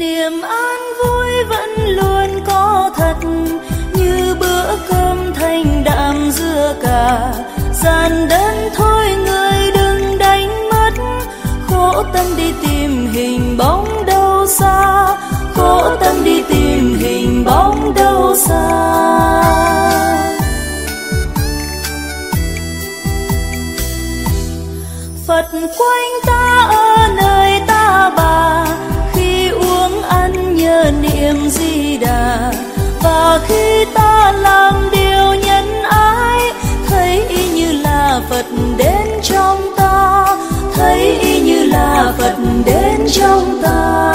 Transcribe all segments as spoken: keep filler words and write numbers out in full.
Niềm an vui vẫn luôn có thật, như bữa cơm thanh đạm dưa cà. Giản đơn thôi người đừng đánh mất, khổ tâm đi tìm hình bóng đâu xa, khổ tâm đi tìm hình bóng đâu xa. Phật quanh ta ở nơi ta bà, khi uống ăn nhớ niệm Di Đà. Và khi ta làm điều nhân ái, thấy y như là Phật đến trong ta, thấy y như là Phật đến trong ta.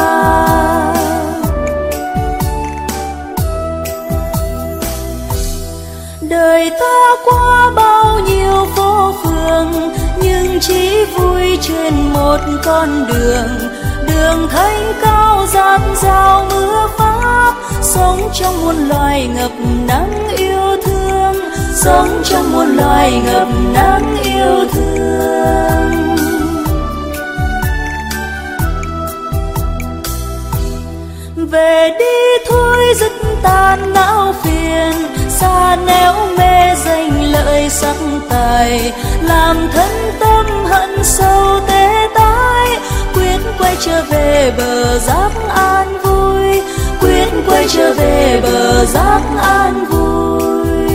Đời ta qua bao nhiêu phố phường, nhưng chỉ vui trên một con đường. Đường thanh cao dạt dào mưa pháp, sống trong muôn loài ngập nắng yêu thương, sống trong muôn loài ngập nắng yêu thương. Về đi thôi dứt tan não phiền, xa nẻo mê danh lợi sắc tài, làm thân tâm hận sâu tê tái. Quyết quay trở về bờ giác an vui, quyết quay trở về bờ giác an vui.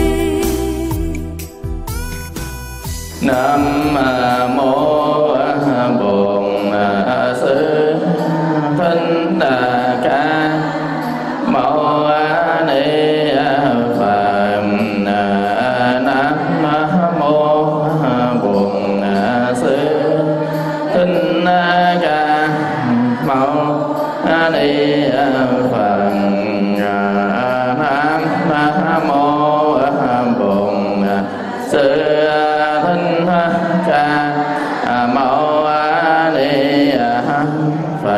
Nam mô Bổn Sư Thích Ca Mâu Ni Phật. Nam mô Bổn Sư Thích Ca Mâu Ni Phật. Nam mô Bổn Sư Thích Ca Mâu Ni Phật.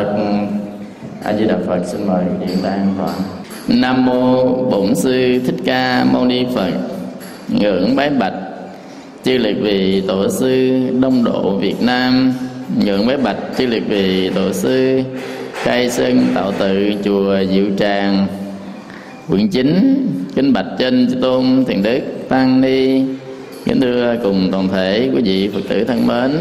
A Di Đà Phật. Xin mời diễn ra an toàn. Nam mô Bổn Sư Thích Ca Mâu Ni Phật. Ngưỡng bái bạch chư liệt vị tổ sư Đông Độ Việt Nam. Ngưỡng bái bạch chư liệt vị tổ sư Khai Sơn Tạo Tự chùa Diệu Tràng quận chín. Kính bạch trên chư tôn thiền đức tăng ni. Kính thưa cùng toàn thể quý vị Phật tử thân mến.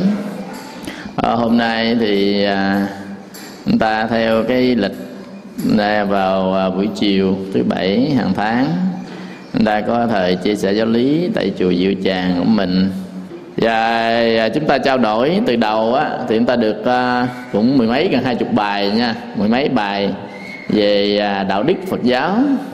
À, hôm nay thì à, chúng ta theo cái lịch là vào à, buổi chiều thứ bảy hàng tháng, chúng ta có thời chia sẻ giáo lý tại chùa Diệu Tràng của mình. Và à, chúng ta trao đổi từ đầu á, thì chúng ta được à, cũng mười mấy gần hai chục bài nha, mười mấy bài về à, đạo đức Phật giáo.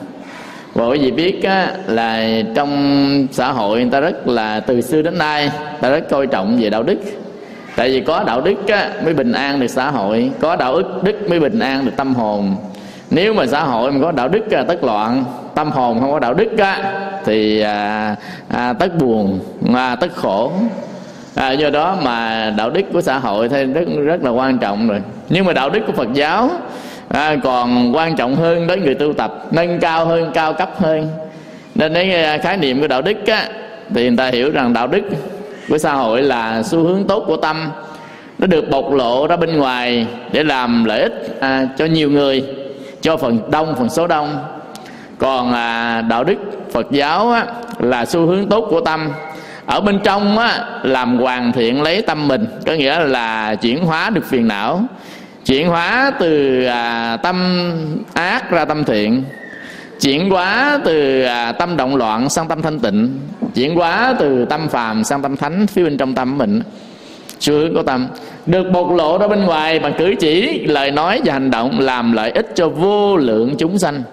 Và quý vị biết á, là trong xã hội người ta rất là từ xưa đến nay ta rất coi trọng về đạo đức. Tại vì có đạo đức á, mới bình an được xã hội, có đạo đức mới bình an được tâm hồn. Nếu mà xã hội mà có đạo đức á, tất loạn, tâm hồn không có đạo đức á, thì à, à, tất buồn, à, tất khổ. À, do đó mà đạo đức của xã hội thì rất rất là quan trọng rồi. Nhưng mà đạo đức của Phật giáo à, còn quan trọng hơn đối với người tu tập, nâng cao hơn, cao cấp hơn. Nên cái khái niệm của đạo đức á, thì người ta hiểu rằng đạo đức của xã hội là xu hướng tốt của tâm, nó được bộc lộ ra bên ngoài để làm lợi ích à, cho nhiều người, cho phần đông, phần số đông. Còn à, đạo đức Phật giáo á, là xu hướng tốt của tâm, ở bên trong á, làm hoàn thiện lấy tâm mình, có nghĩa là chuyển hóa được phiền não, chuyển hóa từ à, tâm ác ra tâm thiện, chuyển hóa từ à, tâm động loạn sang tâm thanh tịnh, chuyển hóa từ tâm phàm sang tâm thánh phía bên trong tâm của mình. Xu hướng của tâm được bộc lộ ra bên ngoài bằng cử chỉ, lời nói và hành động làm lợi ích cho vô lượng chúng sanh.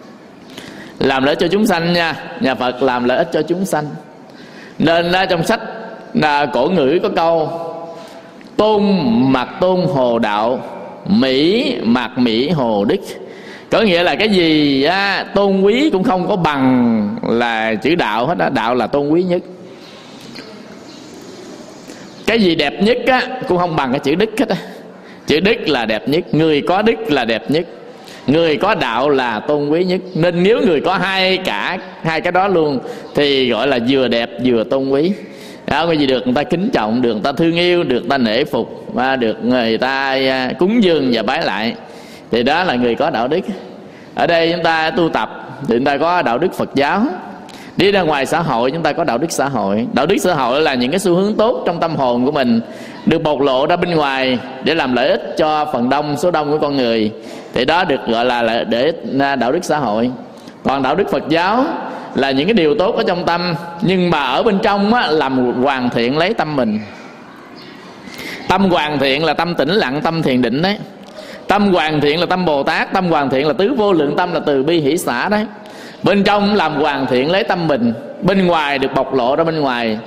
Làm lợi ích cho chúng sanh nha, nhà Phật làm lợi ích cho chúng sanh. Nên trong sách là cổ ngữ có câu: tôn mặc tôn hồ đạo, mỹ mặc mỹ hồ đức. Có nghĩa là cái gì á, tôn quý cũng không có bằng là chữ đạo hết á. Đạo là tôn quý nhất. Cái gì đẹp nhất á, cũng không bằng cái chữ đức hết á. Chữ đức là đẹp nhất, người có đức là đẹp nhất, người có đạo là tôn quý nhất. Nên nếu người có hai cả hai cái đó luôn thì gọi là vừa đẹp vừa tôn quý. Đó, cái gì được người ta kính trọng, được người ta thương yêu, được người ta nể phục, và được người ta cúng dường và bái lại. thì đó là người có đạo đức. Ở đây chúng ta tu tập thì chúng ta có đạo đức Phật giáo. Đi ra ngoài xã hội chúng ta có đạo đức xã hội. Đạo đức xã hội là những cái xu hướng tốt trong tâm hồn của mình được bộc lộ ra bên ngoài để làm lợi ích cho phần đông, số đông của con người, thì đó được gọi là để đạo đức xã hội. Còn đạo đức Phật giáo là những cái điều tốt ở trong tâm, nhưng mà ở bên trong á, làm hoàn thiện lấy tâm mình. Tâm hoàn thiện là tâm tĩnh lặng, tâm thiền định đấy. Tâm hoàn thiện là tâm Bồ Tát. Tâm hoàn thiện là tứ vô lượng tâm, là từ bi hỷ xả đấy. Bên trong làm hoàn thiện lấy tâm mình, bên ngoài được bộc lộ ra bên ngoài,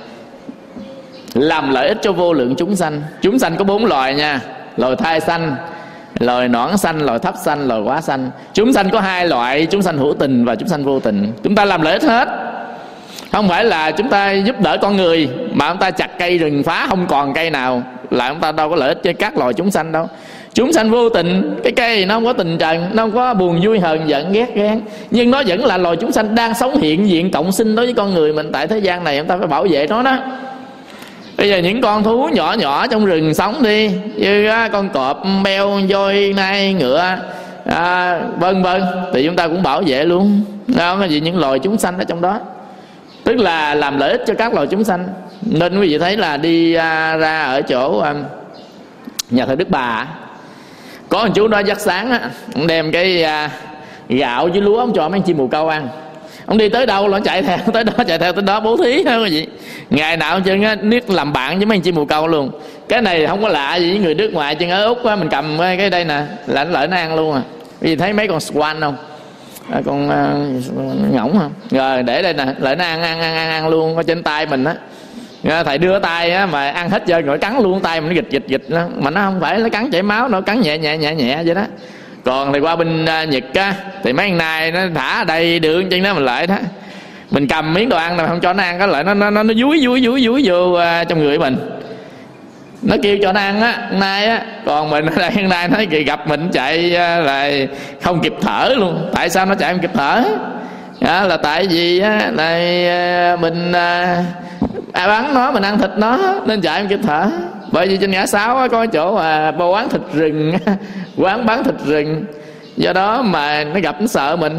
làm lợi ích cho vô lượng chúng sanh. Chúng sanh có bốn loài nha: loài thai sanh, loài nõn sanh, loài thấp sanh, loài quá sanh. Chúng sanh có hai loại: chúng sanh hữu tình và chúng sanh vô tình. Chúng ta làm lợi ích hết. Không phải là chúng ta giúp đỡ con người mà chúng ta chặt cây rừng phá không còn cây nào, là chúng ta đâu có lợi ích cho các loài chúng sanh đâu. Chúng sanh vô tình, cái cây nó không có tình trần, nó không có buồn vui hờn giận ghét ghen, nhưng nó vẫn là loài chúng sanh đang sống hiện diện cộng sinh đối với con người mình tại thế gian này. Chúng ta phải bảo vệ nó đó. Bây giờ những con thú nhỏ nhỏ trong rừng sống đi, như con cọp, beo, voi, nai, ngựa, à, vân vân, thì chúng ta cũng bảo vệ luôn. Đó, cái gì những loài chúng sanh ở trong đó, tức là làm lợi ích cho các loài chúng sanh. Nên quý vị thấy là đi à, ra ở chỗ à, nhà thờ Đức Bà, có một chú đó giấc sáng á, ông đem cái à, gạo với lúa ông cho mấy chim bồ câu ăn. Ông đi tới đâu là ông chạy theo tới đó, chạy theo tới đó bố thí đó quý vị. Ngày nào chân á niết làm bạn với mấy chim bồ câu luôn. Cái này không có lạ gì với người nước ngoài, chân ở Úc á, mình cầm cái đây nè là nó lợi nó ăn luôn à. Quý vị thấy mấy con swan không? À, con uh, ngỗng không? Rồi để đây nè, lợi nó ăn ăn ăn ăn, ăn luôn ở trên tay mình á. Thầy đưa tay á mà ăn hết trơn rồi cắn luôn tay mình, nó gịch gịch gịch đó. Mà nó không phải nó cắn chảy máu, nó cắn nhẹ nhẹ nhẹ nhẹ vậy đó. Còn thì qua bên uh, Nhật á thì mấy con nai nó thả ở đây đường chân đó mình lại đó, mình cầm miếng đồ ăn mà không cho nó ăn, có lại nó nó nó dúi dúi dúi dúi vô uh, trong người mình, nó kêu cho nó ăn á, nai á. Còn mình ở đây nai nó gặp mình chạy uh, là không kịp thở luôn. Tại sao nó chạy không kịp thở? Đó, là tại vì á, là uh, mình uh, à, bắn nó, mình ăn thịt nó nên chạy không kịp thở. Bởi vì trên ngã sáu á, có chỗ mà uh, quán thịt rừng quán bán thịt rừng, do đó mà nó gặp nó sợ mình.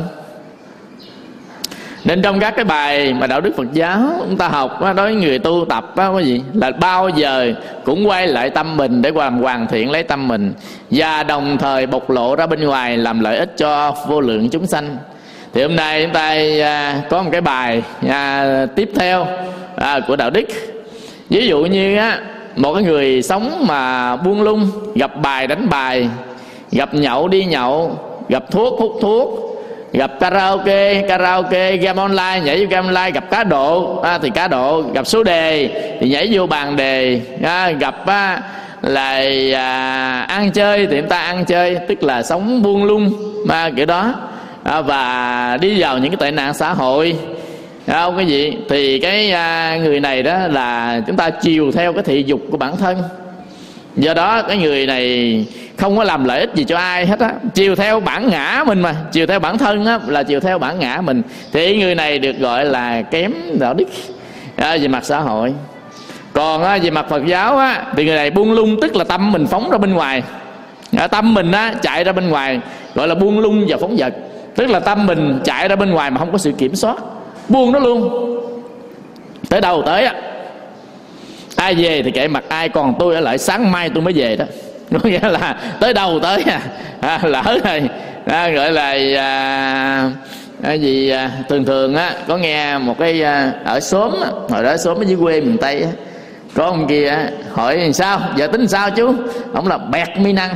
Nên trong các cái bài mà đạo đức Phật giáo chúng ta học đó, đối với người tu tập đó, cái gì là bao giờ cũng quay lại tâm mình để làm hoàn thiện lấy tâm mình, và đồng thời bộc lộ ra bên ngoài làm lợi ích cho vô lượng chúng sanh. Thì hôm nay chúng ta à, có một cái bài à, tiếp theo à, của đạo đức. Ví dụ như á, một cái người sống mà buông lung, gặp bài đánh bài, gặp nhậu đi nhậu, gặp thuốc hút thuốc, gặp karaoke karaoke, game online nhảy vô game online, gặp cá độ à, thì cá độ, gặp số đề thì nhảy vô bàn đề à, gặp à, là à, ăn chơi thì chúng ta ăn chơi, tức là sống buông lung mà kiểu đó à, và đi vào những cái tệ nạn xã hội à, không cái gì thì cái à, người này đó là chúng ta chiều theo cái thị dục của bản thân. Do đó cái người này không có làm lợi ích gì cho ai hết á, chiều theo bản ngã mình mà, chiều theo bản thân á, là chiều theo bản ngã mình, thì người này được gọi là kém đạo đức à, về mặt xã hội. Còn á, về mặt Phật giáo á, thì người này buông lung, tức là tâm mình phóng ra bên ngoài à, tâm mình á, chạy ra bên ngoài, gọi là buông lung và phóng dật. Tức là tâm mình chạy ra bên ngoài mà không có sự kiểm soát, buông nó luôn, tới đâu tới á. Ai về thì kệ mặt ai, còn tôi ở lại sáng mai tôi mới về đó. Có nghĩa là tới đâu tới à, à lỡ rồi à, gọi là à, cái gì à, thường thường á có nghe một cái à, ở xóm á, hồi đó xóm ở dưới quê miền Tây á, có ông kia á, hỏi sao giờ tính sao chú, ông là bẹt mi năng,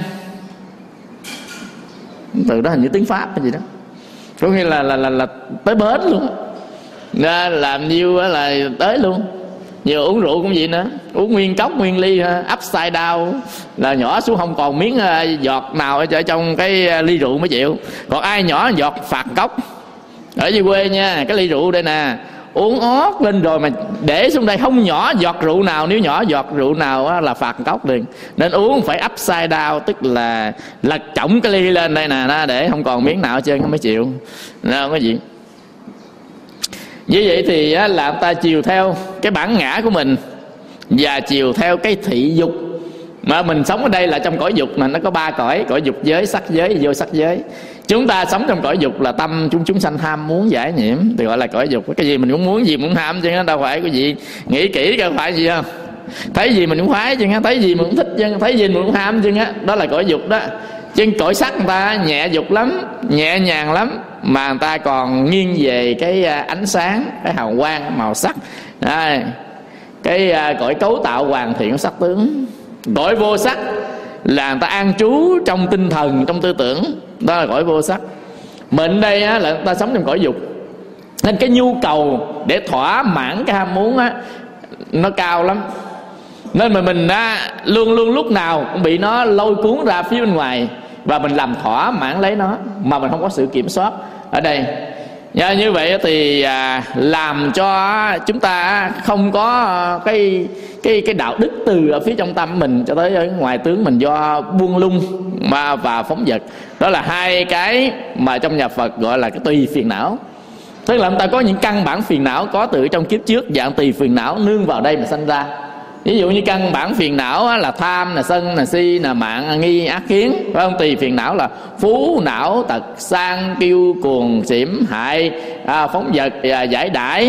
từ đó hình như tiếng Pháp hay gì đó, có nghĩa là là là, là tới bến luôn, ra làm nhiêu là tới luôn. Nhiều uống rượu cũng vậy nữa, uống nguyên cốc nguyên ly upside down là nhỏ xuống không còn miếng giọt nào ở trong cái ly rượu mới chịu. Còn ai nhỏ giọt phạt cốc. Ở dưới quê nha, cái ly rượu đây nè, uống ót lên rồi mà để xuống đây không nhỏ giọt rượu nào, nếu nhỏ giọt rượu nào là phạt cốc liền. Nên uống phải upside down, tức là lật chổng cái ly lên đây nè, để không còn miếng nào hết trơn mới chịu. Không có gì. Như vậy thì á, là ta chiều theo cái bản ngã của mình và chiều theo cái thị dục Mà mình sống ở đây là trong cõi dục, mà nó có ba cõi: cõi dục giới, sắc giới, vô sắc giới. Chúng ta sống trong cõi dục là tâm chúng chúng sanh ham muốn giải nhiễm, thì gọi là cõi dục. Cái gì mình cũng muốn, gì muốn ham chứ, nó đâu phải cái gì nghĩ kỹ coi phải gì không. Thấy gì mình cũng khoái chứ, thấy gì mình cũng thích chứ, thấy gì mình cũng ham chứ, đó là cõi dục đó. Chứ cõi sắc người ta nhẹ dục lắm, nhẹ nhàng lắm, mà người ta còn nghiêng về cái ánh sáng, cái hào quang, màu sắc. Đây, cái cõi cấu tạo hoàn thiện của sắc tướng. Cõi vô sắc là người ta an trú trong tinh thần, trong tư tưởng, đó là cõi vô sắc. Mình đây á, là người ta sống trong cõi dục, nên cái nhu cầu để thỏa mãn cái ham muốn á, nó cao lắm. Nên mà mình á, luôn luôn lúc nào cũng bị nó lôi cuốn ra phía bên ngoài, và mình làm thỏa mãn lấy nó mà mình không có sự kiểm soát ở đây. Như vậy thì à, làm cho chúng ta không có cái cái cái đạo đức từ ở phía trong tâm mình cho tới ở ngoài tướng mình, do buông lung mà và phóng dật. Đó là hai cái mà trong nhà Phật gọi là cái tùy phiền não. Tức là chúng ta có những căn bản phiền não có từ trong kiếp trước, dạng tùy phiền não nương vào đây mà sanh ra. Ví dụ như căn bản phiền não là tham, là sân, là si, là mạng, nghi, ác kiến, phải không? Tùy phiền não là phú, não, tật, sang, kiêu, cuồng, xỉm, hại, à, phóng dật, à, giải đãi,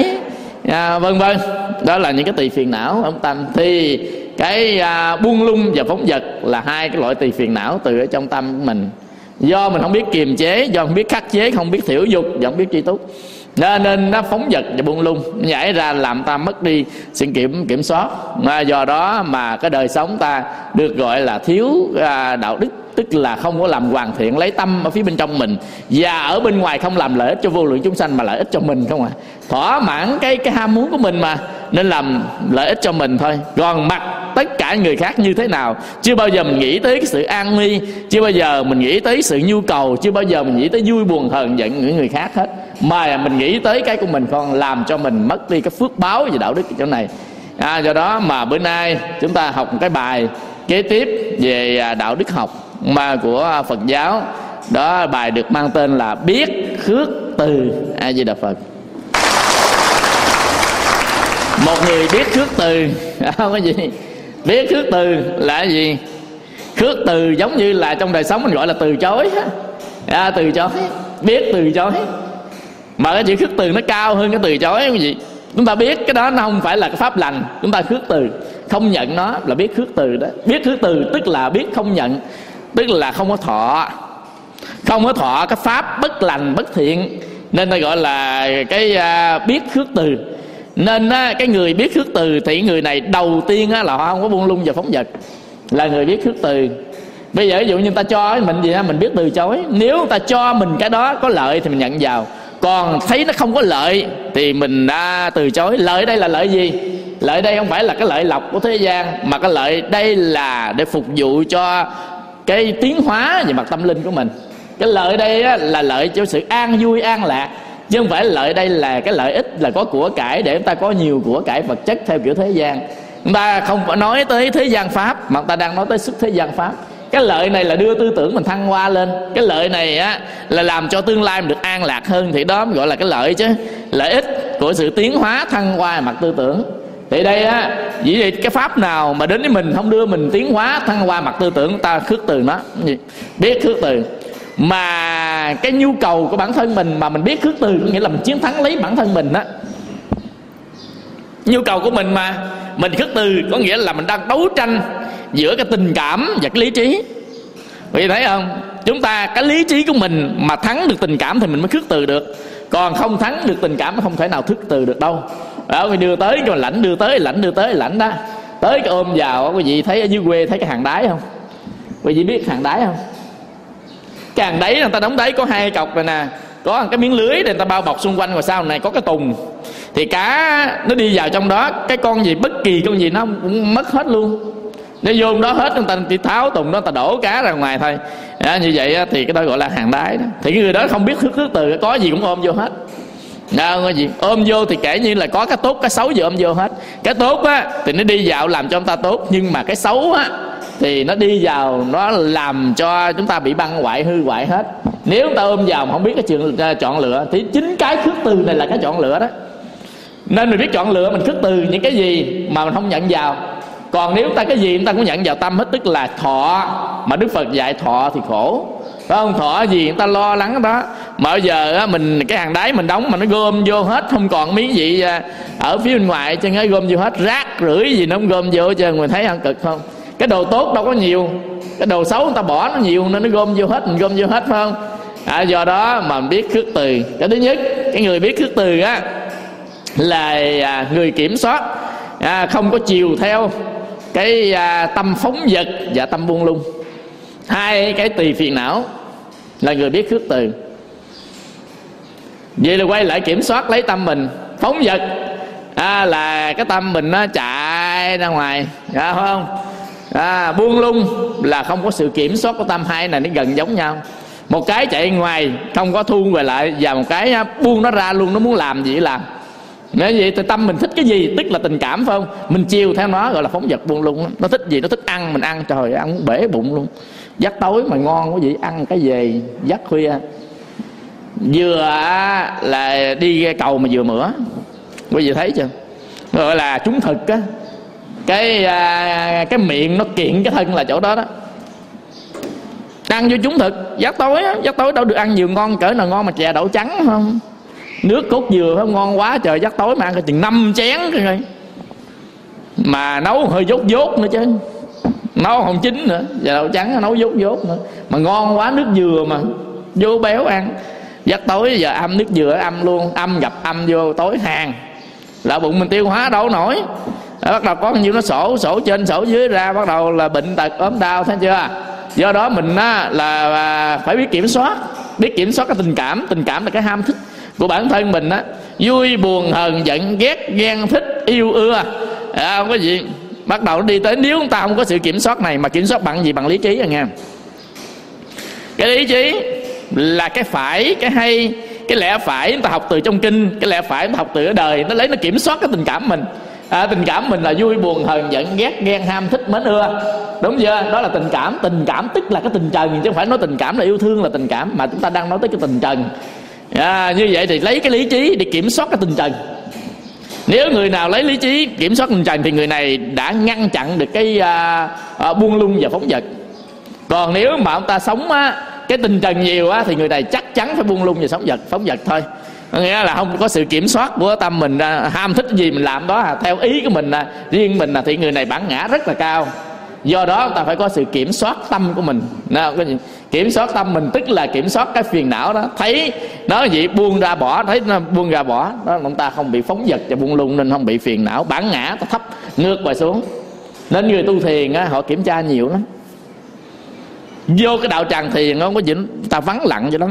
à, vân vân. Đó là những cái tùy phiền não ông tâm. Thì cái à, buông lung và phóng dật là hai cái loại tùy phiền não từ ở trong tâm của mình. Do mình không biết kiềm chế, do không biết khắc chế, không biết thiểu dục và không biết tri túc, nên nên nó phóng dật và buông lung, nhảy ra làm ta mất đi sự kiểm kiểm soát. À, do đó mà cái đời sống ta được gọi là thiếu à, đạo đức, tức là không có làm hoàn thiện lấy tâm ở phía bên trong mình, và ở bên ngoài không làm lợi ích cho vô lượng chúng sanh mà lợi ích cho mình không à. Thỏa mãn cái cái ham muốn của mình mà, nên làm lợi ích cho mình thôi. Còn mặc tất cả người khác như thế nào, chưa bao giờ mình nghĩ tới cái sự an nguy, chưa bao giờ mình nghĩ tới sự nhu cầu, chưa bao giờ mình nghĩ tới vui buồn hờn giận những người khác hết, mà mình nghĩ tới cái của mình, còn làm cho mình mất đi cái phước báo về đạo đức chỗ này. À, do đó mà bữa nay chúng ta học một cái bài kế tiếp về đạo đức học mà của Phật giáo. Đó, bài được mang tên là biết khước từ. A Di Đà Phật. Một người biết khước từ không có gì. Biết khước từ là cái gì? Khước từ giống như là trong đời sống mình gọi là từ chối. À, từ chối, biết từ chối. Mà cái chữ khước từ nó cao hơn cái từ chối cái gì. Chúng ta biết cái đó nó không phải là cái pháp lành, chúng ta khước từ, không nhận nó là biết khước từ đó. Biết khước từ tức là biết không nhận, tức là không có thọ, không có thọ cái pháp bất lành bất thiện, nên ta gọi là cái uh, biết khước từ. Nên uh, cái người biết khước từ thì người này đầu tiên uh, là họ không có buông lung và phóng dật, là người biết khước từ. Bây giờ ví dụ như ta cho mình gì đó, mình biết từ chối. Nếu ta cho mình cái đó có lợi thì mình nhận vào, còn thấy nó không có lợi thì mình đã từ chối. Lợi đây là lợi gì? Lợi đây không phải là cái lợi lộc của thế gian, mà cái lợi đây là để phục vụ cho cái tiến hóa về mặt tâm linh của mình. Cái lợi đây á, là lợi cho sự an vui an lạc, chứ không phải lợi đây là cái lợi ích là có của cải để chúng ta có nhiều của cải vật chất theo kiểu thế gian. Chúng ta không phải nói tới thế gian pháp, mà chúng ta đang nói tới sức thế gian pháp. Cái lợi này là đưa tư tưởng mình thăng hoa lên, cái lợi này á là làm cho tương lai mình được an lạc hơn, thì đó mới gọi là cái lợi chứ. Lợi ích của sự tiến hóa thăng hoa mặt tư tưởng. Thì đây á, vì vậy cái pháp nào mà đến với mình không đưa mình tiến hóa thăng hoa mặt tư tưởng, ta khước từ nó. Biết khước từ. Mà cái nhu cầu của bản thân mình mà mình biết khước từ, có nghĩa là mình chiến thắng lấy bản thân mình á. Nhu cầu của mình mà mình khước từ, có nghĩa là mình đang đấu tranh giữa cái tình cảm và cái lý trí. Vì thấy không, chúng ta cái lý trí của mình mà thắng được tình cảm thì mình mới khước từ được, còn không thắng được tình cảm nó không thể nào khước từ được đâu. Đó, đưa tới cái lãnh, đưa tới lãnh, đưa tới lãnh đó, tới cái ôm vào. Quý vị thấy ở dưới quê thấy cái hàng đáy không? Quý vị biết hàng đáy không? Cái hàng đáy người ta đóng đáy có hai cọc này nè, có cái miếng lưới để người ta bao bọc xung quanh, và sau này có cái tùng, thì cá nó đi vào trong đó, cái con gì bất kỳ con gì nó cũng mất hết luôn. Nó vô đó hết, người ta chỉ tháo tùng đó, người ta đổ cá ra ngoài thôi. Đó, như vậy thì cái đó gọi là hàng đáy đó. Thì cái người đó không biết khước khước từ, có gì cũng ôm vô hết. Đâu có gì ôm vô thì kể như là có cái tốt cái xấu gì ôm vô hết. Cái tốt á thì nó đi vào làm cho chúng ta tốt, nhưng mà cái xấu á thì nó đi vào nó làm cho chúng ta bị băng hoại hư hoại hết. Nếu ta ôm vào mà không biết cái chuyện chọn lựa thì chính cái khước từ này là cái chọn lựa đó. Nên mình biết chọn lựa, mình khước từ những cái gì mà mình không nhận vào. Còn nếu ta cái gì người ta cũng nhận vào tâm hết, tức là thọ. Mà Đức Phật dạy thọ thì khổ, phải không? Thọ gì người ta lo lắng đó. Mà bây giờ mình cái hàng đáy mình đóng mà nó gom vô hết, không còn miếng gì ở phía bên ngoài chứ, nó gom vô hết, rác rưởi gì nó cũng gom vô chứ. Mình thấy ăn cực không? Cái đồ tốt đâu có nhiều, cái đồ xấu người ta bỏ nó nhiều nên nó gom vô hết, mình gom vô hết, phải không? À, do đó mà biết khước từ. Cái thứ nhất, cái người biết khước từ á là à, người kiểm soát, à, không có chiều theo cái à, tâm phóng dật và tâm buông lung, hai cái tùy phiền não, là người biết khước từ. Vậy là quay lại kiểm soát lấy tâm mình. Phóng dật à, là cái tâm mình nó chạy ra ngoài, phải không? À, buông lung là không có sự kiểm soát của tâm. Hai này nó gần giống nhau. Một cái chạy ngoài không có thu về lại, và một cái buông nó ra luôn, nó muốn làm gì làm. Nếu vậy thì tâm mình thích cái gì, tức là tình cảm, phải không? Mình chiều theo nó gọi là phóng dật buông lung. Nó thích gì, nó thích ăn mình ăn, trời ăn muốn bể bụng luôn. Dắt tối mà ngon quá vậy, ăn cái gì dắt khuya. Vừa là đi cầu mà vừa mửa, quý vị thấy chưa? Gọi là trúng thực á. Cái cái miệng nó kiện cái thân là chỗ đó đó. Ăn vô trúng thực. Dắt tối á, dắt tối đâu được ăn nhiều ngon cỡ nào ngon mà chè đậu trắng không? Nước cốt dừa không ngon quá trời, dắt tối mà ăn cái chừng năm chén rồi. Mà nấu hơi dốt dốt nữa chứ, nấu không chín nữa, chè đậu trắng nấu dốt dốt nữa. Mà ngon quá, nước dừa mà vô béo ăn. Dắt tối giờ âm nước dừa âm luôn, âm gặp âm vô tối hàng là bụng mình tiêu hóa đâu nổi. Đó, bắt đầu có nhiêu nó sổ sổ trên sổ dưới ra, bắt đầu là bệnh tật ốm đau, thấy chưa? Do đó mình á, là phải biết kiểm soát, biết kiểm soát cái tình cảm. Tình cảm là cái ham thích của bản thân mình á, vui buồn hờn giận ghét ghen thích yêu ưa, à, không có gì. Bắt đầu nó đi tới, nếu chúng ta không có sự kiểm soát này, mà kiểm soát bằng gì? Bằng lý trí rồi nha. Cái lý trí là cái phải, cái hay, cái lẽ phải chúng ta học từ trong kinh, cái lẽ phải chúng ta học từ ở đời. Nó lấy nó kiểm soát cái tình cảm mình. À, tình cảm mình là vui buồn hờn giận ghét ghen ham thích mến ưa, đúng chưa? Đó là tình cảm. Tình cảm tức là cái tình trần, chứ không phải nói tình cảm là yêu thương là tình cảm, mà chúng ta đang nói tới cái tình trần. À, như vậy thì lấy cái lý trí để kiểm soát cái tình trần. Nếu người nào lấy lý trí kiểm soát tình trần thì người này đã ngăn chặn được cái à, à, buông lung và phóng dật. Còn nếu mà ông ta sống á, cái tình trần nhiều á, thì người này chắc chắn phải buông lung và phóng dật, phóng dật thôi. Nghĩa là không có sự kiểm soát của tâm mình, ham thích gì mình làm đó, theo ý của mình, riêng mình, thì người này bản ngã rất là cao. Do đó ta phải có sự kiểm soát tâm của mình. Kiểm soát tâm mình tức là kiểm soát cái phiền não đó. Thấy nó gì buông ra bỏ, thấy nó buông ra bỏ đó, ông ta không bị phóng dật và buông lung, nên không bị phiền não. Bản ngã ta thấp ngược bài xuống. Nên người tu thiền á, họ kiểm tra nhiều lắm. Vô cái đạo tràng thiền không có gì, ta vắng lặng cho lắm.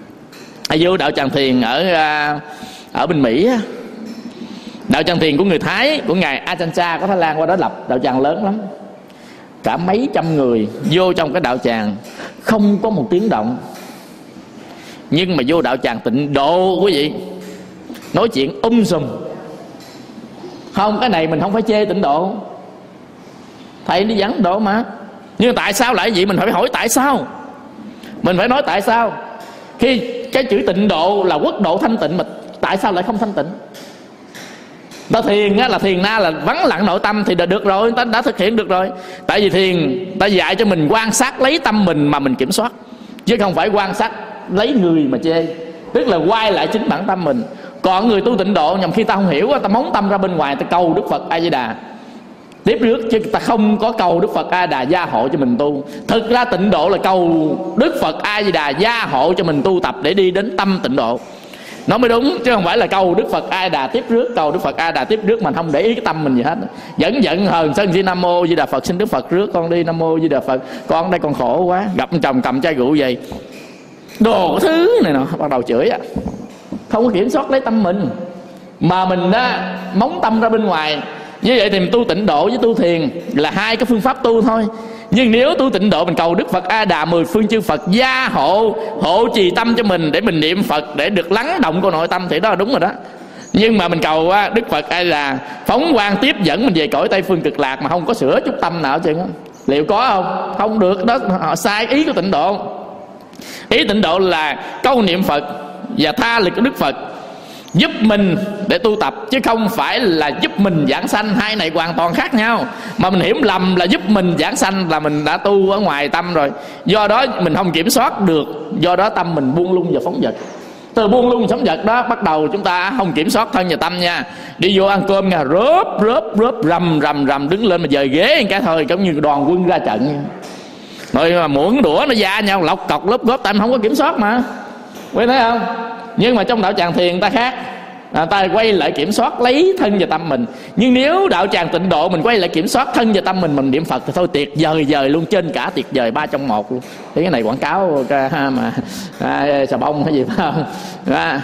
Vô đạo tràng thiền ở ở bên Mỹ, đạo tràng thiền của người Thái, của ngài Ajahn Chah có Thái Lan, qua đó lập đạo tràng lớn lắm, cả mấy trăm người vô trong cái đạo tràng, không có một tiếng động. Nhưng mà vô đạo tràng tịnh độ quý vị, nói chuyện um sùm. Không, cái này mình không phải chê tịnh độ, thầy đi dẫn độ mà. Nhưng tại sao lại vậy? Mình phải hỏi tại sao. Mình phải nói tại sao. Khi cái chữ tịnh độ là quốc độ thanh tịnh, mà tại sao lại không thanh tịnh? Ta thiền á, là thiền na là vắng lặng nội tâm thì đã được rồi, ta đã thực hiện được rồi. Tại vì thiền ta dạy cho mình quan sát lấy tâm mình mà mình kiểm soát, chứ không phải quan sát lấy người mà chê. Tức là quay lại chính bản tâm mình. Còn người tu tịnh độ nhằm khi ta không hiểu, ta móng tâm ra bên ngoài, ta cầu Đức Phật A Di Đà tiếp rước, chứ ta không có cầu Đức Phật A Di Đà gia hộ cho mình tu. Thực ra tịnh độ là cầu Đức Phật A Di Đà gia hộ cho mình tu tập để đi đến tâm tịnh độ, nó mới đúng. Chứ không phải là cầu Đức Phật A Di Đà tiếp rước, cầu Đức Phật A Di Đà tiếp rước mà không để ý cái tâm mình gì hết. Dẫn giận hờn sân si Nam Mô Di Đà Phật, xin Đức Phật rước con đi, Nam Mô Di Đà Phật. Con đây còn khổ quá, gặp chồng cầm chai rượu vậy, đồ thứ này nọ, bắt đầu chửi á. Không có kiểm soát lấy tâm mình, mà mình á móng tâm ra bên ngoài. Như vậy thì mình tu tịnh độ với tu thiền là hai cái phương pháp tu thôi. Nhưng nếu tu tịnh độ mình cầu Đức Phật A Đà mười phương chư Phật gia hộ, hộ trì tâm cho mình để mình niệm Phật, để được lắng động của nội tâm, thì đó là đúng rồi đó. Nhưng mà mình cầu Đức Phật A Đà phóng quang tiếp dẫn mình về cõi Tây Phương Cực Lạc mà không có sửa chút tâm nào chứ, liệu có không? Không được đó, họ sai ý của tịnh độ. Ý tịnh độ là câu niệm Phật và tha lực của Đức Phật giúp mình để tu tập, chứ không phải là giúp mình giảng sanh. Hai này hoàn toàn khác nhau. Mà mình hiểu lầm là giúp mình giảng sanh là mình đã tu ở ngoài tâm rồi, do đó mình không kiểm soát được, do đó tâm mình buông lung và phóng dật. Từ buông lung phóng dật đó bắt đầu chúng ta không kiểm soát thân và tâm nha. Đi vô ăn cơm nha, rớp rớp rớp rầm rầm rầm, đứng lên mà dời ghế cái thôi, giống như đoàn quân ra trận nha. Rồi mà muỗng đũa nó va nhau lọc cọc lớp góp, tại mình không có kiểm soát mà, quý thấy không? Nhưng mà trong đạo tràng thiền người ta khác, à, ta quay lại kiểm soát lấy thân và tâm mình. Nhưng nếu đạo tràng tịnh độ mình quay lại kiểm soát thân và tâm mình, mình niệm Phật thì thôi tuyệt vời vời luôn, trên cả tuyệt vời, ba trong một luôn. Thế cái này quảng cáo ha, mà à, xà bông hay gì phải không? À,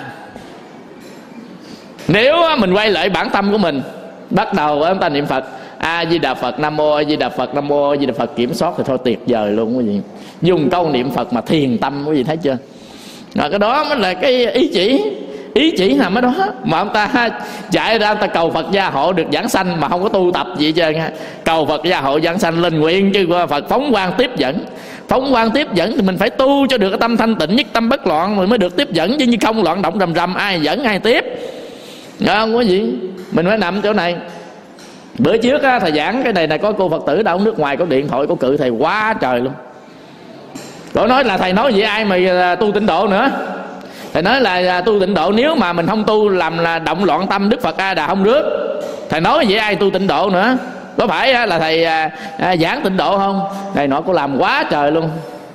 nếu mình quay lại bản tâm của mình, bắt đầu chúng ta niệm Phật A Di Đà Phật, Nam Mô A Di Đà Phật, Nam Mô A Di Đà Phật, kiểm soát thì thôi tuyệt vời luôn quý vị. Dùng câu niệm Phật mà thiền tâm, quý vị thấy chưa? Rồi cái đó mới là cái ý chỉ, ý chỉ nằm ở đó. Mà ông ta chạy ra, ông ta cầu Phật gia hộ được giảng sanh mà không có tu tập gì hết trơn. Cầu Phật gia hộ giảng sanh lên nguyện chứ Phật phóng quang tiếp dẫn. Phóng quang tiếp dẫn thì mình phải tu cho được cái tâm thanh tịnh, nhất tâm bất loạn rồi mới được tiếp dẫn, chứ như không loạn động rầm rầm ai dẫn ai tiếp. Đó không có gì, mình phải nằm chỗ này. Bữa trước á, thầy giảng cái này là có cô Phật tử đâu nước ngoài có điện thoại, có cự thầy quá trời luôn. Cổ nói là thầy nói vậy ai mà tu tịnh độ nữa. Thầy nói là tu tịnh độ nếu mà mình không tu làm là động loạn tâm, Đức Phật A Đà không rước. Thầy nói vậy ai tu tịnh độ nữa. Có phải là thầy à, à, giảng tịnh độ không? Thầy nói cô làm quá trời luôn.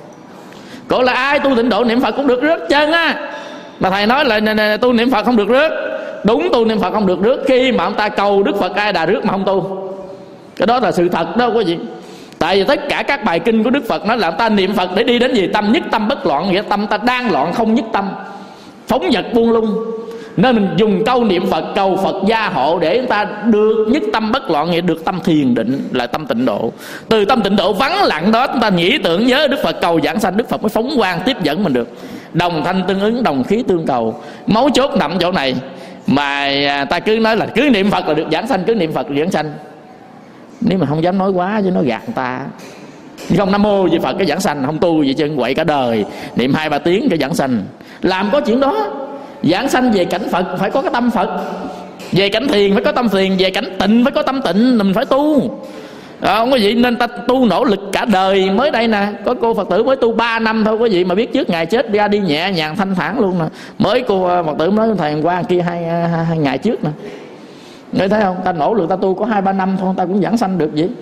Cổ là ai tu tịnh độ niệm Phật cũng được rước chân á. Mà thầy nói là, là, là tu niệm Phật không được rước. Đúng, tu niệm Phật không được rước khi mà ông ta cầu Đức Phật A Đà rước mà không tu. Cái đó là sự thật đó quý vị. Tại vì tất cả các bài kinh của Đức Phật nói là ta niệm Phật để đi đến gì? Tâm nhất tâm bất loạn, nghĩa tâm ta đang loạn không nhất tâm, phóng dật buông lung. Nên mình dùng câu niệm Phật cầu Phật gia hộ để chúng ta được nhất tâm bất loạn, nghĩa được tâm thiền định, là tâm tịnh độ. Từ tâm tịnh độ vắng lặng đó chúng ta nghĩ tưởng nhớ Đức Phật cầu giảng sanh, Đức Phật mới phóng quang tiếp dẫn mình được. Đồng thanh tương ứng, đồng khí tương cầu. Mấu chốt nằm chỗ này. Mà ta cứ nói là cứ niệm Phật là được giảng sanh, cứ niệm Phật là giảng sanh. Nếu mà không dám nói quá chứ nó gạt người ta. Không Nam Mô Di Phật cái giảng sanh, không tu gì chân quậy cả đời, niệm hai ba tiếng cái giảng sanh. Làm có chuyện đó. Giảng sanh về cảnh Phật phải có cái tâm Phật, về cảnh thiền phải có tâm thiền, về cảnh tịnh phải có tâm tịnh, mình phải tu. À, không có gì nên ta tu nỗ lực cả đời. Mới đây nè, có cô Phật tử mới tu ba năm thôi quý vị, mà biết trước ngày chết ra đi nhẹ nhàng thanh thản luôn nè. Mới cô Phật tử nói thầy hôm qua kia hai, hai, hai ngày trước nè. Ngươi thấy không, ta nỗ lực ta tu có hai ba năm thôi ta cũng giảng sanh được vậy.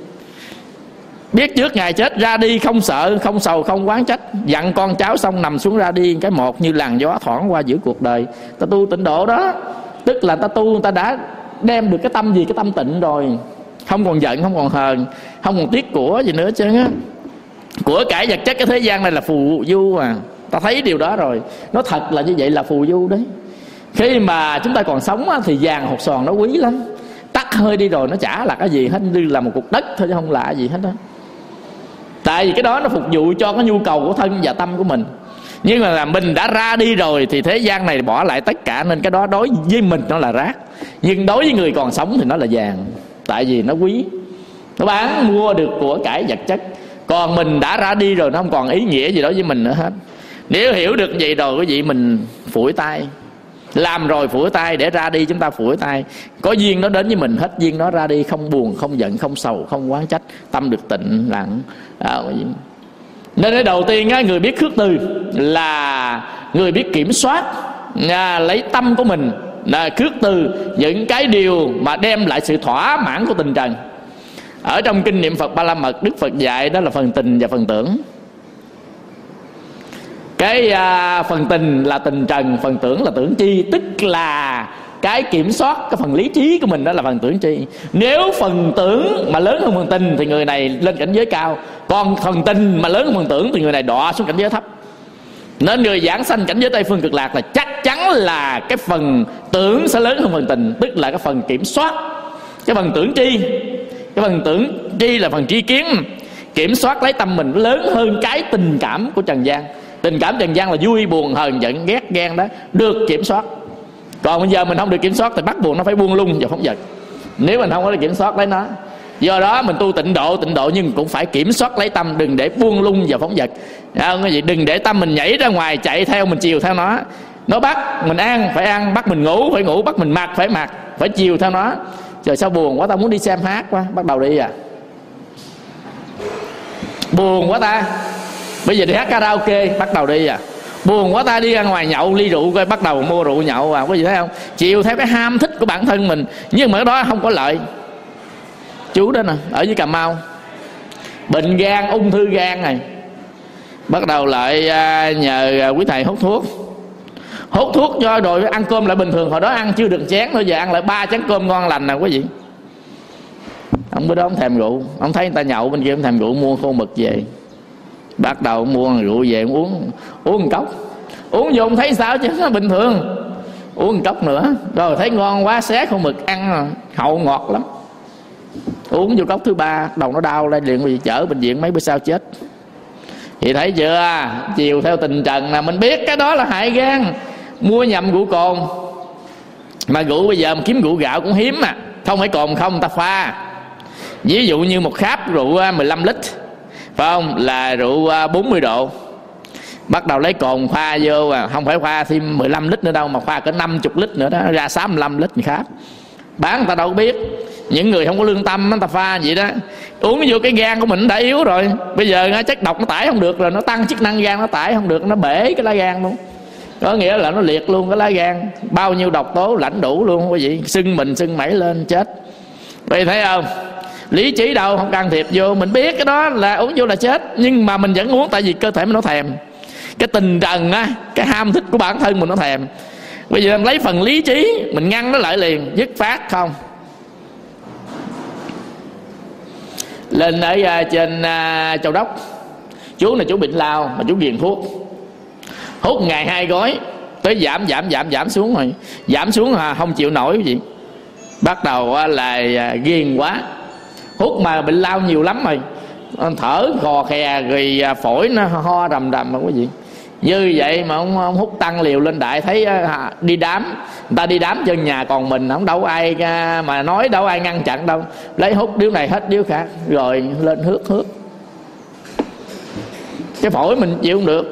Biết trước ngày chết ra đi không sợ, không sầu, không oán trách, dặn con cháu xong nằm xuống ra đi cái một như làn gió thoảng qua giữa cuộc đời. Ta tu tịnh độ đó, tức là ta tu ta đã đem được cái tâm gì? Cái tâm tịnh rồi. Không còn giận, không còn hờn, không còn tiếc của gì nữa chứ á. Của cải vật chất cái thế gian này là phù du à. Ta thấy điều đó rồi. Nó thật là như vậy, là phù du đấy. Khi mà chúng ta còn sống á, thì vàng hột xoàn nó quý lắm. Tắt hơi đi rồi nó chả là cái gì hết, như là một cục đất thôi chứ không là gì hết đó. Tại vì cái đó nó phục vụ cho cái nhu cầu của thân và tâm của mình. Nhưng mà là mình đã ra đi rồi thì thế gian này bỏ lại tất cả, nên cái đó đối với mình nó là rác. Nhưng đối với người còn sống thì nó là vàng. Tại vì nó quý, nó bán mua được của cải vật chất. Còn mình đã ra đi rồi nó không còn ý nghĩa gì đối với mình nữa hết. Nếu hiểu được vậy rồi quý vị, mình phủi tay. Làm rồi phủi tay, để ra đi chúng ta phủi tay. Có duyên nó đến với mình, hết duyên nó ra đi, không buồn, không giận, không sầu, không oán trách, tâm được tịnh lặng. Đó. Nên cái đầu tiên á, người biết khước từ là người biết kiểm soát à, lấy tâm của mình, là khước từ những cái điều mà đem lại sự thỏa mãn của tình trần. Ở trong kinh niệm Phật Ba La Mật, Đức Phật dạy đó là phần tình và phần tưởng. Cái à, phần tình là tình trần, phần tưởng là tưởng chi, tức là cái kiểm soát cái phần lý trí của mình, đó là phần tưởng chi. Nếu phần tưởng mà lớn hơn phần tình thì người này lên cảnh giới cao, còn phần tình mà lớn hơn phần tưởng thì người này đọa xuống cảnh giới thấp. Nên người giảng sanh cảnh giới Tây Phương Cực Lạc là chắc chắn là cái phần tưởng sẽ lớn hơn phần tình, tức là cái phần kiểm soát. Cái phần tưởng chi, cái phần tưởng chi là phần tri kiến, kiểm soát lấy tâm mình lớn hơn cái tình cảm của trần gian. Tình cảm trần gian là vui buồn hờn giận ghét ghen đó, được kiểm soát. Còn bây giờ mình không được kiểm soát thì bắt buộc nó phải buông lung và phóng dật. Nếu mình không có được kiểm soát lấy nó, do đó mình tu tịnh độ, tịnh độ nhưng cũng phải kiểm soát lấy tâm, đừng để buông lung và phóng dật. Không có gì, đừng để tâm mình nhảy ra ngoài chạy theo, mình chiều theo nó. Nó bắt mình ăn phải ăn, bắt mình ngủ phải ngủ, bắt mình mặc phải mặc, phải chiều theo nó. Trời sao buồn quá, tao muốn đi xem hát quá, bắt đầu đi à. Buồn quá ta, bây giờ đi hát karaoke, bắt đầu đi à. Buồn quá ta, đi ra ngoài nhậu ly rượu coi, bắt đầu mua rượu nhậu à. Có gì thấy không? Chiều theo cái ham thích của bản thân mình, nhưng mà cái đó không có lợi. Chú đó nè, ở dưới Cà Mau, bệnh gan, ung thư gan này, bắt đầu lại nhờ quý thầy hút thuốc. Hút thuốc cho rồi ăn cơm lại bình thường. Hồi đó ăn chưa được chén nữa, giờ ăn lại ba chén cơm ngon lành nè quý vị. Ông bữa đó ông thèm rượu, ông thấy người ta nhậu bên kia, ông thèm rượu, mua khô mực về. Bắt đầu mua rượu về uống, uống một cốc. Uống vô ông thấy sao chứ, nó bình thường. Uống một cốc nữa, rồi thấy ngon quá, xé khô mực ăn, hậu ngọt lắm. Uống vô cốc thứ ba, đầu nó đau lên liền, vì chở bệnh viện mấy bữa sau chết. Thì thấy chưa, chiều theo tình trần là mình biết cái đó là hại gan. Mua nhầm rượu cồn, mà rượu bây giờ mà kiếm rượu gạo cũng hiếm mà, không phải cồn không, người ta pha. Ví dụ như một kháp rượu mười lăm lít, phải không, là rượu bốn mươi độ. Bắt đầu lấy cồn pha vô, không phải pha thêm mười lăm lít nữa đâu, mà pha cỡ năm mươi lít nữa đó, ra sáu mươi lăm lít kháp. Bán người ta đâu có biết. Những người không có lương tâm người ta pha vậy đó. Uống vô cái gan của mình đã yếu rồi, bây giờ chất độc nó tải không được rồi, nó tăng chức năng gan, nó tải không được, nó bể cái lá gan luôn. Có nghĩa là nó liệt luôn cái lá gan, bao nhiêu độc tố lãnh đủ luôn quý vị. Sưng mình sưng mẩy lên chết. Vậy thấy không, lý trí đâu không can thiệp vô. Mình biết cái đó là uống vô là chết, nhưng mà mình vẫn uống tại vì cơ thể mình nó thèm. Cái tình trần á, cái ham thích của bản thân mình nó thèm. Bây giờ em lấy phần lý trí mình ngăn nó lại liền, dứt phát không. Lên ở trên uh, Châu Đốc, chú này chú bệnh lao mà chú ghiền thuốc, hút ngày hai gói, tới giảm giảm giảm giảm xuống rồi, giảm xuống à, không chịu nổi cái gì. Bắt đầu uh, là uh, ghiền quá, hút mà bệnh lao nhiều lắm rồi, thở khò khè rồi uh, phổi nó ho rầm rầm mà quý vị. Như vậy mà ông, ông hút tăng liều lên đại, thấy à, đi đám, người ta đi đám chân nhà còn mình không đâu ai à, mà nói đâu ai ngăn chặn đâu, lấy hút điếu này hết điếu khác rồi lên hước hước. Cái phổi mình chịu không được.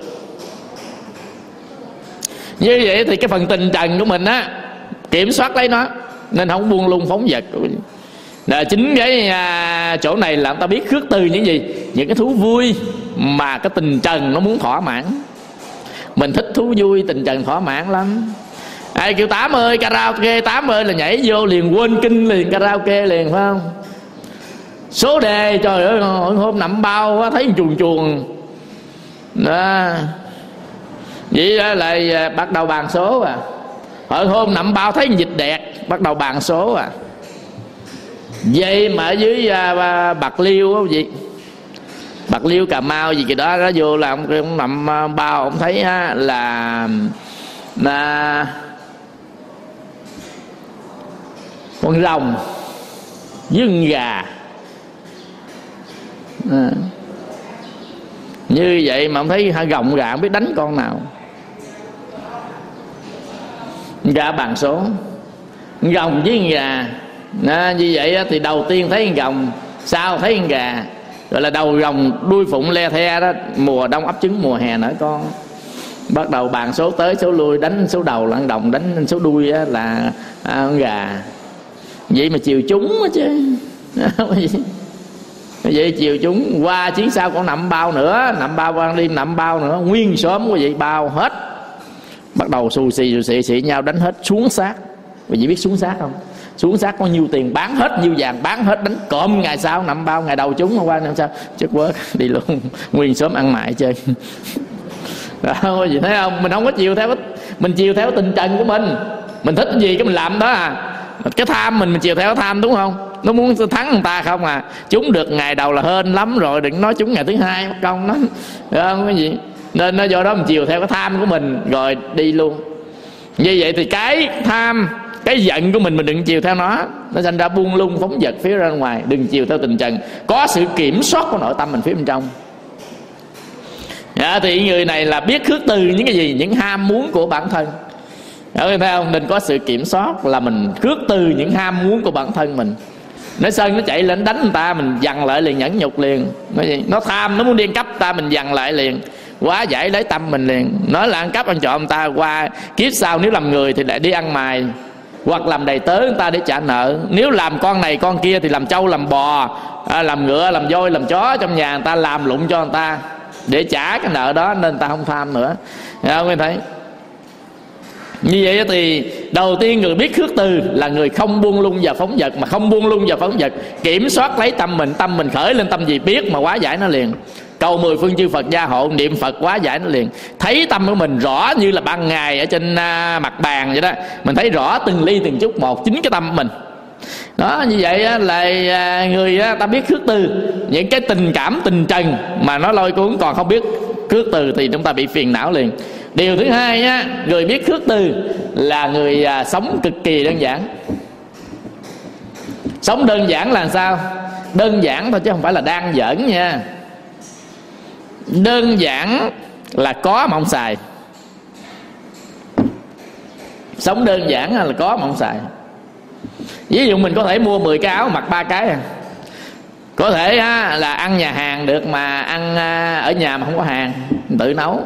Như vậy thì cái phần tình trần của mình á, kiểm soát lấy nó, nên không buông lung phóng dật. Là chính cái à, chỗ này là người ta biết khước từ những gì, những cái thú vui mà cái tình trần nó muốn thỏa mãn. Mình thích thú vui, tình trần thỏa mãn lắm. Ai kêu Tám ơi karaoke, Tám ơi là nhảy vô liền quên kinh liền, karaoke liền, phải không? Số đề trời ơi, hôm nằm bao quá thấy chuồn chuồn đó. Vậy đó lại bắt đầu bàn số à. Hồi hôm nằm bao thấy dịch đẹp, bắt đầu bàn số à. Vậy mà ở dưới uh, Bạc Liêu á gì, Bạc Liêu, Cà Mau gì cái đó, nó vô là ông, ông nằm bao, ông thấy á, là là con rồng với con gà à. Như vậy mà ông thấy hai gồng gà không biết đánh con nào. Gà bàn số, gồng với con gà à, như vậy thì đầu tiên thấy con gồng, sau thấy con gà, gọi là đầu rồng đuôi phụng le the đó. Mùa đông ấp trứng, mùa hè nở con. Bắt đầu bàn số tới số lui, đánh số đầu là con đồng, đánh số đuôi là à, con gà. Vậy mà chiều chúng đó chứ. Vậy chiều chúng qua chuyến sau còn nằm bao nữa, nằm bao ban đêm nằm bao nữa, nguyên xóm của vậy bao hết. Bắt đầu xù xì xù xì xì nhau đánh hết, xuống xác. Quý vị biết xuống xác không? Xuống xác có nhiêu tiền bán hết, nhiêu vàng bán hết, đánh cộm. Ngày sau nằm bao, ngày đầu chúng hôm qua năm sau chất quớt đi luôn, nguyên xóm ăn mại chơi. Đó, quý vị thấy không? Mình không có chiều theo, mình chiều theo tình trần của mình. Mình thích cái gì cái mình làm đó à. Cái tham mình mình chiều theo cái tham, đúng không? Nó muốn thắng người ta không à. Chúng được ngày đầu là hên lắm rồi, đừng nói chúng ngày thứ hai mất công lắm, được không cái gì. Nên nó do đó mình chiều theo cái tham của mình rồi đi luôn. Như vậy thì cái tham, cái giận của mình mình đừng chiều theo nó, nó thành ra buông lung phóng dật phía ra ngoài. Đừng chiều theo tình trần, có sự kiểm soát của nội tâm mình phía bên trong. Dạ, thì người này là biết khước từ những cái gì, những ham muốn của bản thân. Thấy không? Nên có sự kiểm soát là mình khước từ những ham muốn của bản thân mình. Nó sân nó chạy lên đánh người ta, mình dằn lại liền, nhẫn nhục liền. Nó tham, nó muốn điên cắp ta, mình dằn lại liền. quá giải lấy tâm mình liền. Nói là ăn cắp ăn trộm, ta qua kiếp sau nếu làm người thì lại đi ăn mày, hoặc làm đầy tớ người ta để trả nợ. Nếu làm con này con kia thì làm trâu làm bò, à, làm ngựa làm voi làm chó trong nhà người ta, làm lụng cho người ta để trả cái nợ đó, nên ta không tham nữa. Thấy không? Em thấy như vậy thì đầu tiên người biết khước từ là người không buông lung vào phóng vật. Mà không buông lung vào phóng vật, kiểm soát lấy tâm mình. Tâm mình khởi lên tâm gì biết mà hóa giải nó liền. Cầu mười phương chư Phật gia hộ, niệm Phật hóa giải nó liền. Thấy tâm của mình rõ như là ban ngày ở trên uh, mặt bàn vậy đó. Mình thấy rõ từng ly từng chút một, chính cái tâm của mình đó. Như vậy á, là người á, ta biết khước từ. Những cái tình cảm tình trần mà nó lôi cuốn, còn không biết khước từ thì chúng ta bị phiền não liền. Điều thứ hai á, người biết khước từ là người à, sống cực kỳ đơn giản. Sống đơn giản là sao? Đơn giản thôi chứ không phải là đang giỡn nha. Đơn giản là có mà không xài. Sống đơn giản là có mà không xài. Ví dụ mình có thể mua mười cái áo mặc ba cái à. Có thể á, là ăn nhà hàng được mà ăn à, ở nhà mà không có hàng, tự nấu.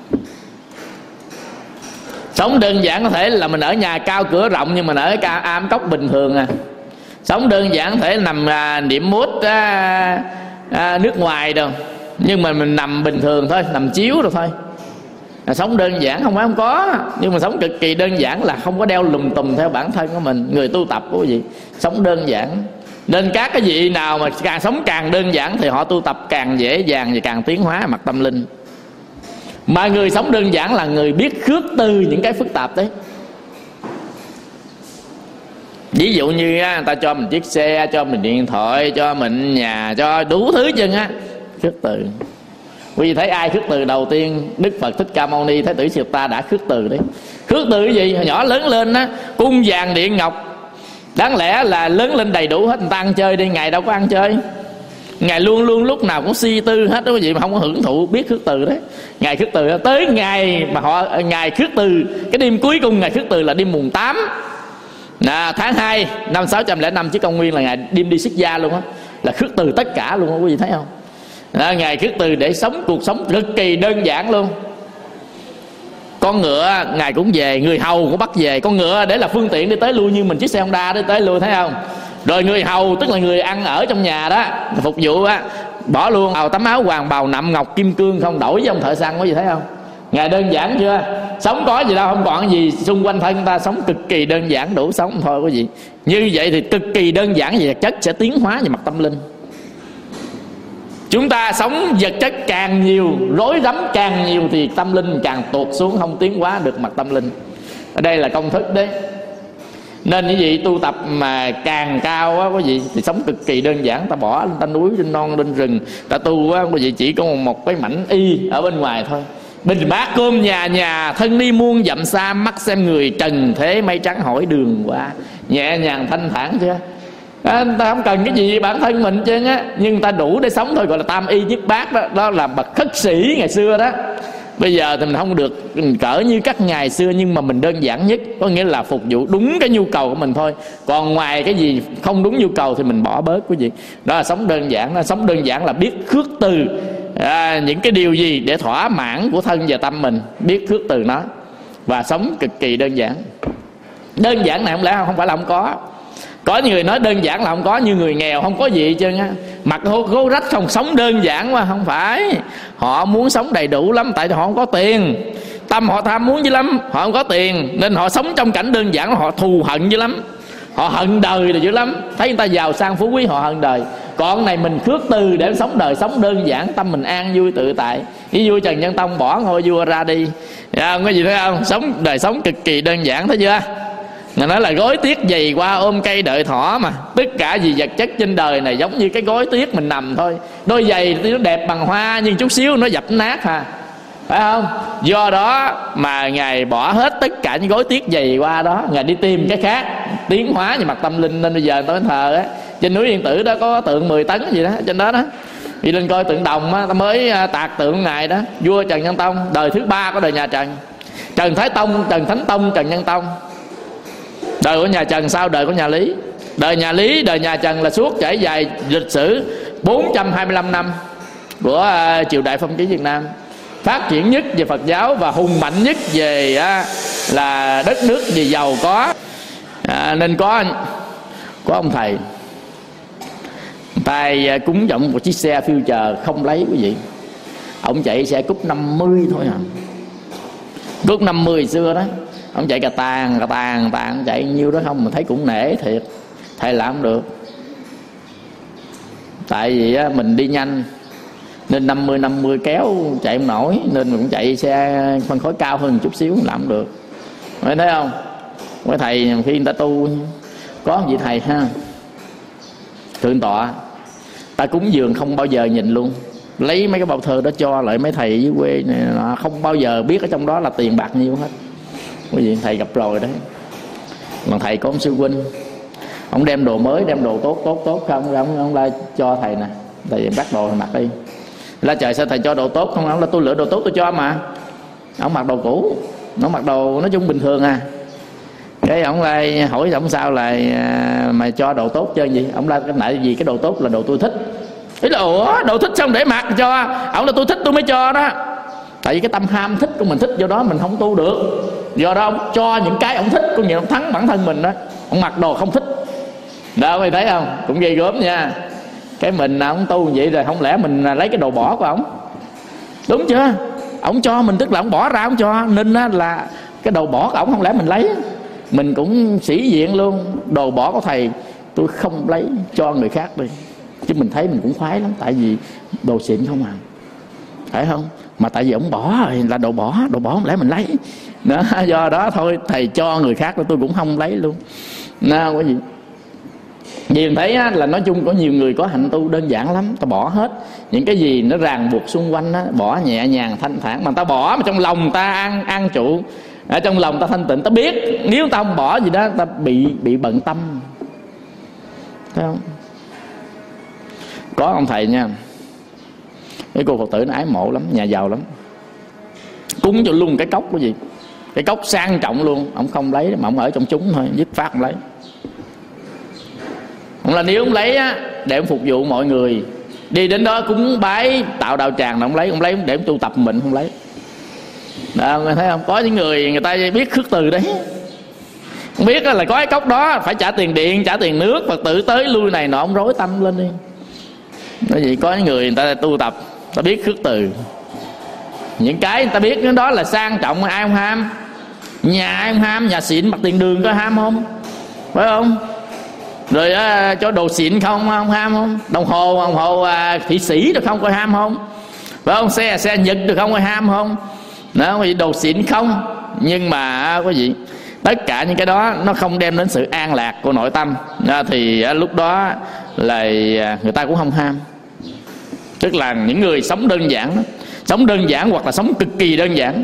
Sống đơn giản có thể là mình ở nhà cao cửa rộng nhưng mà ở cái am cốc bình thường à. Sống đơn giản có thể nằm à, niệm mút à, à, nước ngoài đâu, nhưng mà mình nằm bình thường thôi, nằm chiếu rồi thôi. À, sống đơn giản không phải không có, nhưng mà sống cực kỳ đơn giản là không có đeo lùm tùm theo bản thân của mình. Người tu tập của gì sống đơn giản. Nên các cái vị nào mà càng sống càng đơn giản thì họ tu tập càng dễ dàng và càng tiến hóa mặt tâm linh. Mà người sống đơn giản là người biết khước từ những cái phức tạp đấy. Ví dụ như người ta cho mình chiếc xe, cho mình điện thoại, cho mình nhà, cho đủ thứ chân á, khước từ. Quý vị thấy ai khước từ đầu tiên? Đức Phật Thích Ca Mâu Ni Thái tử Siddhartha ta đã khước từ đấy. Khước từ cái gì? Hồi nhỏ lớn lên á, cung vàng điện ngọc, đáng lẽ là lớn lên đầy đủ hết, người ta ăn chơi đi, Ngài đâu có ăn chơi. Ngài luôn luôn lúc nào cũng suy tư hết đó quý vị, mà không có hưởng thụ, biết khước từ đấy. Ngài khước từ đó, tới ngày mà họ Ngài khước từ, cái đêm cuối cùng Ngài khước từ là đêm mùng tám là tháng hai năm sáu trăm lẻ năm trước công nguyên, là Ngài đêm đi xuất gia luôn á, là khước từ tất cả luôn á, quý vị thấy không? Đó, Ngài khước từ để sống cuộc sống cực kỳ đơn giản luôn. Con ngựa Ngài cũng về, người hầu cũng bắt về. Con ngựa để là phương tiện đi tới lui, như mình chiếc xe Honda đi tới lui, thấy không? Rồi người hầu tức là người ăn ở trong nhà đó, phục vụ á, bỏ luôn ào tấm áo hoàng bào nạm ngọc kim cương, không đổi với ông thợ săn, có gì thấy không? Ngài đơn giản chưa? Sống có gì đâu, không còn gì xung quanh thân ta, sống cực kỳ đơn giản đủ sống thôi quý vị. Như vậy thì cực kỳ đơn giản về vật chất sẽ tiến hóa về mặt tâm linh. Chúng ta sống vật chất càng nhiều, rối rắm càng nhiều thì tâm linh càng tụt xuống, không tiến hóa được mặt tâm linh. Ở đây là công thức đấy. Nên những vị tu tập mà càng cao á quý vị thì sống cực kỳ đơn giản. Ta bỏ lên ta núi, lên non, lên rừng, ta tu á quý vị chỉ có một cái mảnh y ở bên ngoài thôi. Bình bát cơm nhà nhà, thân đi muôn dặm xa, mắt xem người trần thế mây trắng hỏi đường qua. Nhẹ nhàng thanh thản chưa? À, ta không cần cái gì bản thân mình chứ á, nhưng ta đủ để sống thôi, gọi là tam y nhất bát đó. Đó là bậc khất sĩ ngày xưa đó. Bây giờ thì mình không được cỡ như các ngày xưa, nhưng mà mình đơn giản nhất, có nghĩa là phục vụ đúng cái nhu cầu của mình thôi. Còn ngoài cái gì không đúng nhu cầu thì mình bỏ bớt quý vị. Đó là sống đơn giản. Đó, sống đơn giản là biết khước từ à, những cái điều gì để thỏa mãn của thân và tâm mình, biết khước từ nó và sống cực kỳ đơn giản. Đơn giản này không lẽ không phải là không có. Có người nói đơn giản là không có, như người nghèo không có gì hết trơn á, mặc gấu rách không, sống đơn giản quá. Không phải, họ muốn sống đầy đủ lắm, tại họ không có tiền. Tâm họ tham muốn dữ lắm, họ không có tiền, nên họ sống trong cảnh đơn giản, họ thù hận dữ lắm. Họ hận đời là dữ lắm. Thấy người ta giàu sang phú quý họ hận đời. Còn này mình khước từ để sống đời, sống đơn giản, tâm mình an vui tự tại. Với vua Trần Nhân Tông bỏ ngôi vua ra đi, à, có gì thấy không? Sống đời sống cực kỳ đơn giản, thấy chưa? Người nói là gối tiếc dày qua ôm cây đợi thỏ mà. Tất cả gì vật chất trên đời này giống như cái gối tiếc mình nằm thôi. Đôi giày thì nó đẹp bằng hoa, nhưng chút xíu nó dập nát ha, phải không? Do đó mà Ngài bỏ hết tất cả những gối tiếc dày qua đó, Ngài đi tìm cái khác, tiến hóa về mặt tâm linh. Nên bây giờ tôi thờ á, trên núi Yên Tử đó có tượng mười tấn gì đó trên đó đó. Đi lên coi tượng đồng á, ta mới tạc tượng Ngài đó. Vua Trần Nhân Tông, đời thứ ba của đời nhà Trần. Trần Thái Tông, Trần Thánh Tông, Trần Nhân Tông. Đời của nhà Trần sau đời của nhà Lý. Đời nhà Lý, đời nhà Trần là suốt trải dài lịch sử bốn trăm hai mươi lăm năm của uh, triều đại phong kiến Việt Nam. phát triển nhất về Phật giáo và hùng mạnh nhất về á, là đất nước gì giàu có. À, nên có có ông thầy tài cúng dọng một chiếc xe Future không lấy quý vị. Ông chạy xe cúp năm mươi thôi à, cúp năm mươi xưa đó. Ông chạy cà tàng cà tàng cà tàng chạy nhiêu đó không mà thấy cũng nể thiệt. Thầy làm không được, tại vì á, mình đi nhanh nên năm mươi năm mươi kéo chạy không nổi, nên mình cũng chạy xe phân khối cao hơn một chút xíu làm không được. Mới thấy không, mấy thầy khi người ta tu có vị thầy ha thượng tọa, ta cúng dường không bao giờ nhìn luôn, lấy mấy cái bao thơ đó cho lại mấy thầy dưới quê này, không bao giờ biết ở trong đó là tiền bạc nhiêu hết. Quý vị thầy gặp rồi đấy. Còn thầy có ông sư huynh, ông đem đồ mới, đem đồ tốt tốt tốt không, ông ông la cho thầy nè, thầy bắt đồ mặc đi. La trời sao thầy cho đồ tốt không? Ông là tôi lựa đồ tốt tôi cho mà. Ông mặc đồ cũ, nó mặc đồ nói chung bình thường à. Cái ông lại hỏi ông sao lại mà cho đồ tốt chơi gì? Ông la cái này gì cái đồ tốt là đồ tôi thích. Ý là ủa đồ thích xong để mặc cho. Ông là tôi thích tôi mới cho đó. Tại vì cái tâm ham thích của mình thích, do đó mình không tu được. Do đó ông cho những cái ông thích, có nghĩa ông thắng bản thân mình đó. Ông mặc đồ không thích đó, mày thấy không? Cũng ghê gớm nha. Cái mình ông tu vậy rồi không lẽ mình lấy cái đồ bỏ của ông, đúng chưa? Ông cho mình tức là ông bỏ ra ông cho, nên là cái đồ bỏ của ông không lẽ mình lấy. Mình cũng sĩ diện luôn, đồ bỏ của thầy tôi không lấy, cho người khác đi. Chứ mình thấy mình cũng khoái lắm, tại vì đồ xịn không à, phải không? Mà tại vì ông bỏ rồi là đồ bỏ, đồ bỏ không lẽ mình lấy đó. Do đó thôi thầy cho người khác tôi cũng không lấy luôn. Nào có gì vì mình thấy á, là nói chung có nhiều người có hạnh tu đơn giản lắm, ta bỏ hết những cái gì nó ràng buộc xung quanh á, bỏ nhẹ nhàng thanh thản, mà ta bỏ mà trong lòng ta an an trụ, ở trong lòng ta thanh tịnh, ta biết nếu ta không bỏ gì đó ta bị bị bận tâm, thấy không? Có ông thầy nha, cái cô Phật tử nó ái mộ lắm, nhà giàu lắm, cúng cho luôn cái cốc cái gì, cái cốc sang trọng luôn, ông không lấy mà ông ở trong chúng thôi, dứt phát ông lấy. Ông là nếu ông lấy á, để ông phục vụ mọi người, đi đến đó cúng bái tạo đạo tràng là ông lấy, ông lấy để ông tu tập mình không lấy. Đó, người thấy không? Có những người người ta biết khước từ đấy, không biết là có cái cốc đó phải trả tiền điện, trả tiền nước, Phật tử tới lui này nọ, ông rối tâm lên đi. Bởi vì có những người người ta tu tập, ta biết khước từ. Những cái người ta biết đó là sang trọng, ai không ham? Nhà ai không ham? Nhà xịn mặt tiền đường có ham không? Phải không? Rồi á, cho đồ xịn không không ham không? Đồng hồ đồng hồ à, Thụy Sĩ được không có ham không? Phải không? Xe xe Nhật được không có ham không? Đó, đồ xịn không? Nhưng mà có gì? Tất cả những cái đó nó không đem đến sự an lạc của nội tâm, thì lúc đó là người ta cũng không ham. Tức là những người sống đơn giản, sống đơn giản hoặc là sống cực kỳ đơn giản.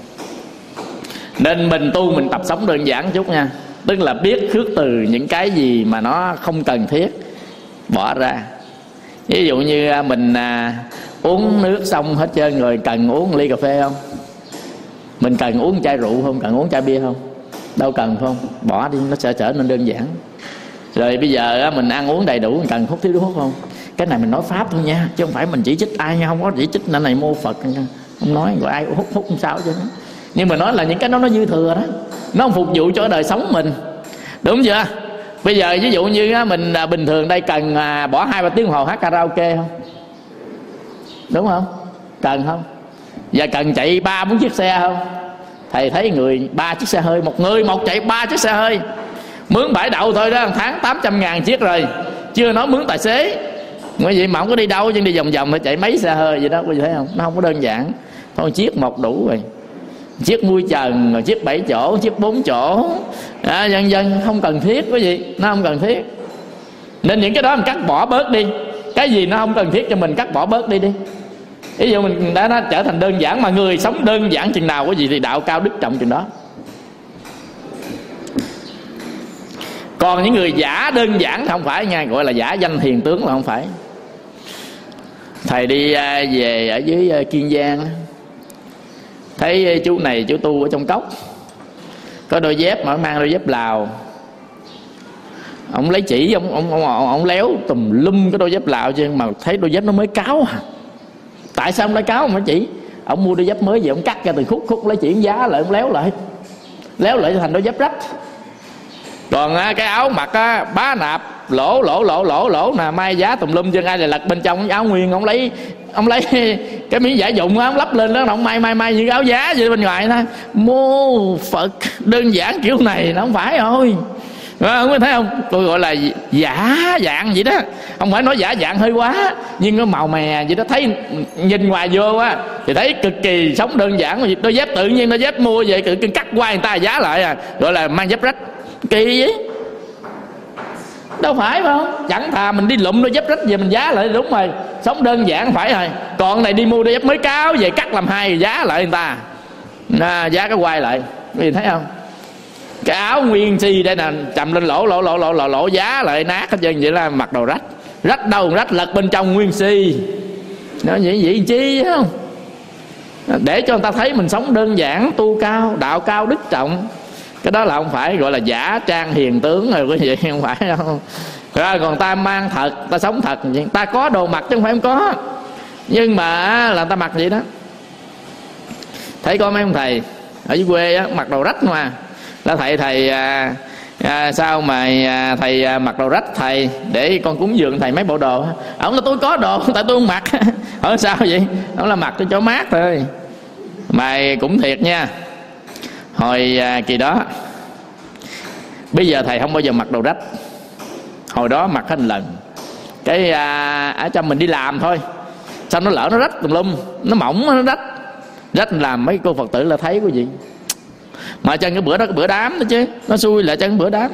Nên mình tu mình tập sống đơn giản chút nha. Tức là biết khước từ những cái gì mà nó không cần thiết, bỏ ra. Ví dụ như mình à, uống nước xong hết trơn rồi, cần uống ly cà phê không? Mình cần uống chai rượu không? Cần uống chai bia không? Đâu cần, không? Bỏ đi, nó sẽ trở nên đơn giản. Rồi bây giờ mình ăn uống đầy đủ, mình cần hút thiếu thuốc không? Cái này mình nói pháp thôi nha, chứ không phải mình chỉ trích ai nha, không có chỉ trích nên này mô Phật nha. Không nói gọi ai hút hút không sao chứ. Nhưng mà nói là những cái đó nó dư thừa đó, nó không phục vụ cho đời sống mình, đúng chưa? Bây giờ ví dụ như mình bình thường đây cần bỏ hai ba tiếng đồng hồ hát karaoke không? Đúng không? Cần không? Và cần chạy ba bốn chiếc xe không? Thầy thấy người ba chiếc xe hơi, một người một chạy ba chiếc xe hơi, mướn bãi đậu thôi đó, tháng tám trăm ngàn chiếc rồi, chưa nói mướn tài xế. Bởi vậy mà không có đi đâu, chứ đi vòng vòng phải chạy mấy xe hơi vậy đó, quý vị thấy không? Nó không có đơn giản. Thôi chiếc một đủ rồi, chiếc mui trần, rồi chiếc bảy chỗ, chiếc bốn chỗ, à, dần dần không cần thiết quý vị, nó không cần thiết. Nên những cái đó mình cắt bỏ bớt đi. Cái gì nó không cần thiết cho mình cắt bỏ bớt đi đi. Ví dụ mình đã nó trở thành đơn giản, mà người sống đơn giản chừng nào quý vị thì đạo cao đức trọng chừng đó. Còn những người giả đơn giản thì không phải nha, gọi là giả danh hiền tướng là không phải. Thầy đi về ở dưới Kiên Giang, thấy chú này chú tu ở trong cốc, có đôi dép mà mang đôi dép Lào. Ông lấy chỉ ông ông ông, ông, ông léo tùm lum cái đôi dép Lào chứ, mà thấy đôi dép nó mới cáo à. Tại sao ông lấy cáo ông mới chỉ? Ông mua đôi dép mới về ông cắt ra từng khúc khúc, lấy chuyển giá lại, ông léo lại léo lại thành đôi dép rách. Còn cái áo mặc á, bá nạp lỗ lỗ lỗ lỗ lỗ nè, may giá tùm lum chân ai là lật bên trong áo nguyên, ông lấy ông lấy cái miếng giả dụng á, ông lắp lên đó, ông may may may những áo giá vậy bên ngoài thôi. Mô Phật đơn giản kiểu này nó không phải thôi. Không có thấy không? Tôi gọi là giả dạng vậy đó. Không phải nói giả dạng hơi quá, nhưng nó màu mè vậy đó. Thấy nhìn ngoài vô á thì thấy cực kỳ sống đơn giản. Đôi dép tự nhiên đôi dép mua vậy cứ cắt qua người ta giá lại à, gọi là mang dép rách. Kỳ vậy. Đâu phải không? Chẳng thà mình đi lụm đôi dép rách về mình giá lại, đúng rồi, sống đơn giản phải rồi. Còn này đi mua đôi dép mới cáo về cắt làm hai giá lại người ta à, giá cái quay lại. Quý vị thấy không? Cái áo nguyên si đây nè, chầm lên lỗ lỗ lỗ lỗ lỗ lỗ giá lại nát hết trơn, vậy là mặc đồ rách. Rách đâu rách, lật bên trong nguyên si. Nó vậy vậy chi không? Để cho người ta thấy mình sống đơn giản, tu cao, đạo cao đức trọng. Cái đó là không phải gọi là giả trang hiền tướng rồi quý vị, không phải đâu. Rồi còn ta mang thật, ta sống thật, ta có đồ mặc chứ không phải không có, nhưng mà là ta mặc vậy đó. Thấy có mấy ông thầy ở dưới quê á, mặc đồ rách mà là thầy thầy à, à, sao mà à, thầy à, mặc đồ rách thầy để con cúng dường thầy mấy bộ đồ. Ông là tôi có đồ tại tôi không mặc. Ở sao vậy? Ông là mặc cho cho mát thôi. Mà cũng thiệt nha, hồi à, kỳ đó, bây giờ thầy không bao giờ mặc đồ rách, hồi đó mặc hết một lần. Cái à, ở trong mình đi làm thôi, sao nó lỡ nó rách tùm lum, nó mỏng nó rách rách làm mấy cô Phật tử là thấy quý vị. Mà chân cái bữa đó cái bữa đám đó chứ, nó xui là chân cái bữa đám.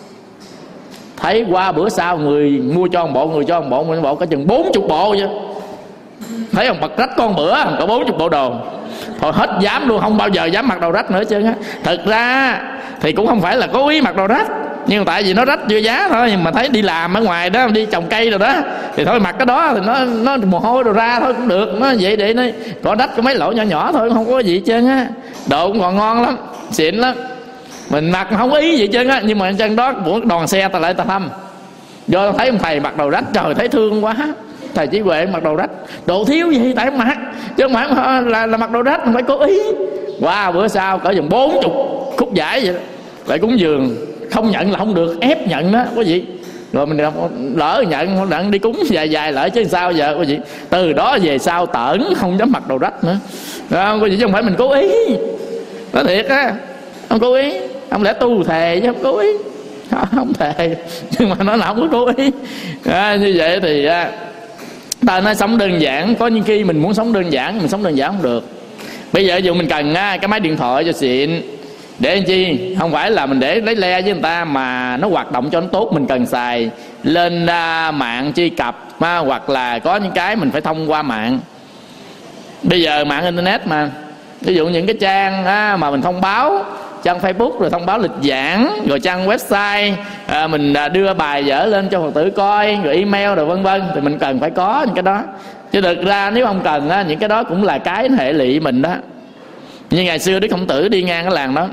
Thấy qua bữa sau người mua cho một bộ, người cho một bộ, một bộ có chừng bốn chục bộ chứ. Thấy không, bật rách con bữa có bốn chục bộ đồ. Thôi hết dám luôn, không bao giờ dám mặc đồ rách nữa chứ. Thực ra thì cũng không phải là cố ý mặc đồ rách, nhưng tại vì nó rách chưa giá thôi. Nhưng mà thấy đi làm ở ngoài đó, đi trồng cây rồi đó, thì thôi mặc cái đó thì nó nó mồ hôi đồ ra thôi cũng được. Nó vậy để nó có rách có mấy lỗ nhỏ nhỏ thôi, không có gì hết trơn á. Đồ cũng còn ngon lắm, xịn lắm. Mình mặc không ý gì trơn á, nhưng mà chân đó buổi đoàn xe ta lại ta thăm, do thấy ông thầy mặc đồ rách, trời thấy thương quá. Thầy Trí Huệ mặc đồ rách, đồ thiếu gì tại không mặc, chứ không phải là, là mặc đồ rách, không phải cố ý. Qua wow, bữa sau cỡ chừng bốn chục khúc vải vậy đó, lại cúng dường, không nhận là không được, ép nhận đó quý vị. Rồi mình lỡ nhận lỡ đi cúng dài dài lỡ chứ sao giờ quý vị. Từ đó về sau tởn không dám mặc đồ rách nữa. Rồi quý vị, chứ không phải mình cố ý. Nói thiệt á, không cố ý. Không lẽ tu thề chứ không cố ý. Không thề, nhưng mà nó nào không có cố ý à, như vậy thì à, ta nói sống đơn giản. Có những khi mình muốn sống đơn giản, mình sống đơn giản không được. Bây giờ dù mình cần à, cái máy điện thoại cho xịn, để làm chi? Không phải là mình để lấy le với người ta, mà nó hoạt động cho nó tốt mình cần xài. Lên à, mạng truy cập à, hoặc là có những cái mình phải thông qua mạng. Bây giờ mạng internet mà, ví dụ những cái trang à, mà mình thông báo, trang Facebook rồi thông báo lịch giảng, rồi trang website à, mình đưa bài vở lên cho Phật tử coi, rồi email rồi vân vân, thì mình cần phải có những cái đó. Chứ thực ra nếu không cần á, những cái đó cũng là cái hệ lụy mình đó. Như ngày xưa Đức Khổng Tử đi ngang cái làng đó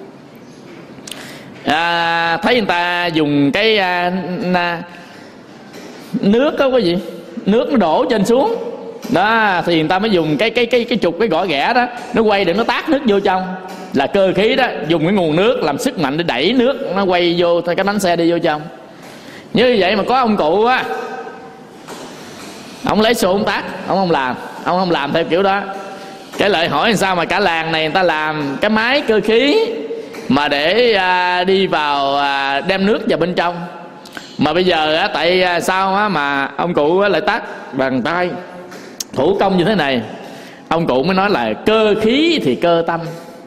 à, thấy người ta dùng cái à, na, nước đó quý vị, nước nó đổ trên xuống đó, thì người ta mới dùng cái cái cái cái trục cái gõ ghẻ đó, nó quay để nó tát nước vô trong, là cơ khí đó, dùng cái nguồn nước làm sức mạnh để đẩy nước nó quay vô cái bánh xe đi vô trong. Như vậy mà có ông cụ á, ông lấy xô ông tát, ông không làm, ông không làm theo kiểu đó. Cái lời hỏi sao mà cả làng này người ta làm cái máy cơ khí mà để à, đi vào à, đem nước vào bên trong. Mà bây giờ á, tại à, sao á, mà ông cụ á, lại tát bằng tay thủ công như thế này. Ông cụ mới nói là cơ khí thì cơ tâm.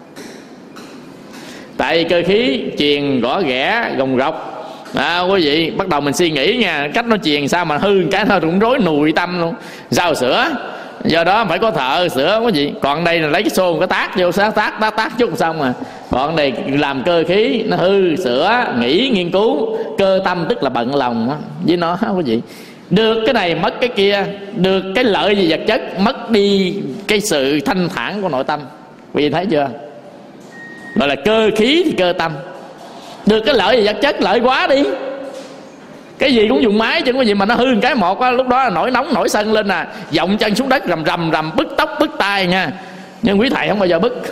Tại cơ khí truyền gõ ghẻ gồng rọc à, quý vị bắt đầu mình suy nghĩ nha, cách nó truyền sao mà hư cái thôi cũng rối nùi tâm luôn, sao sửa. Do đó phải có thợ sửa quý vị. Còn đây là lấy cái xô cái tát vô, sáng tát tát tát chút xong mà. Còn đây làm cơ khí nó hư sửa, nghĩ nghiên cứu. Cơ tâm tức là bận lòng đó, với nó quý vị. Được cái này mất cái kia, được cái lợi gì vật chất, mất đi cái sự thanh thản của nội tâm. Quý vị thấy chưa? Gọi là cơ khí thì cơ tâm. Được cái lợi gì vật chất lợi quá đi, Cái gì cũng dùng máy chứ có gì mà nó hư một cái một á, lúc đó là nổi nóng nổi sân lên nè, dọng chân xuống đất rầm rầm rầm, bứt tóc bứt tai nha. Nhưng quý thầy không bao giờ bứt,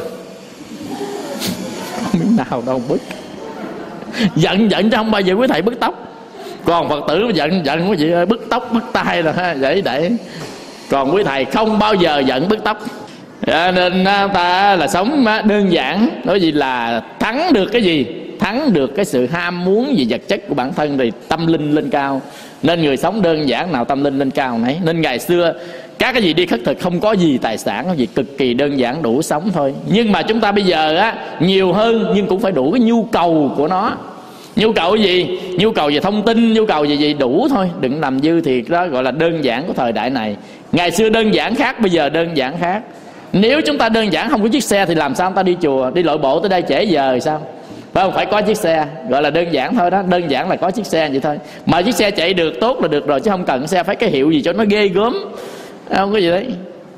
không biết nào đâu bứt. Giận giận chứ không bao giờ quý thầy bứt tóc. Còn Phật tử giận giận quý vị ơi, bứt tóc bứt tai rồi ha, vậy để. Còn quý thầy không bao giờ giận bứt tóc. À, nên ta là sống đơn giản, nói gì là thắng được cái gì, thắng được cái sự ham muốn về vật chất của bản thân thì tâm linh lên cao. Nên người sống đơn giản nào tâm linh lên cao nấy. Nên ngày xưa các cái gì đi khất thực không có gì tài sản, có gì cực kỳ đơn giản đủ sống thôi. Nhưng mà chúng ta bây giờ á nhiều hơn, nhưng cũng phải đủ cái nhu cầu của nó. Nhu cầu gì? Nhu cầu về thông tin, nhu cầu về gì đủ thôi, đừng làm dư. Thì đó gọi là đơn giản của thời đại này. Ngày xưa đơn giản khác, bây giờ đơn giản khác. Nếu chúng ta đơn giản không có chiếc xe thì làm sao chúng ta đi chùa, đi lội bộ tới đây trễ giờ thì sao? Phải không? Phải có chiếc xe, gọi là đơn giản thôi đó. Đơn giản là có chiếc xe vậy thôi. Mà chiếc xe chạy được tốt là được rồi, chứ không cần xe phải cái hiệu gì cho nó ghê gớm. Không có gì đấy.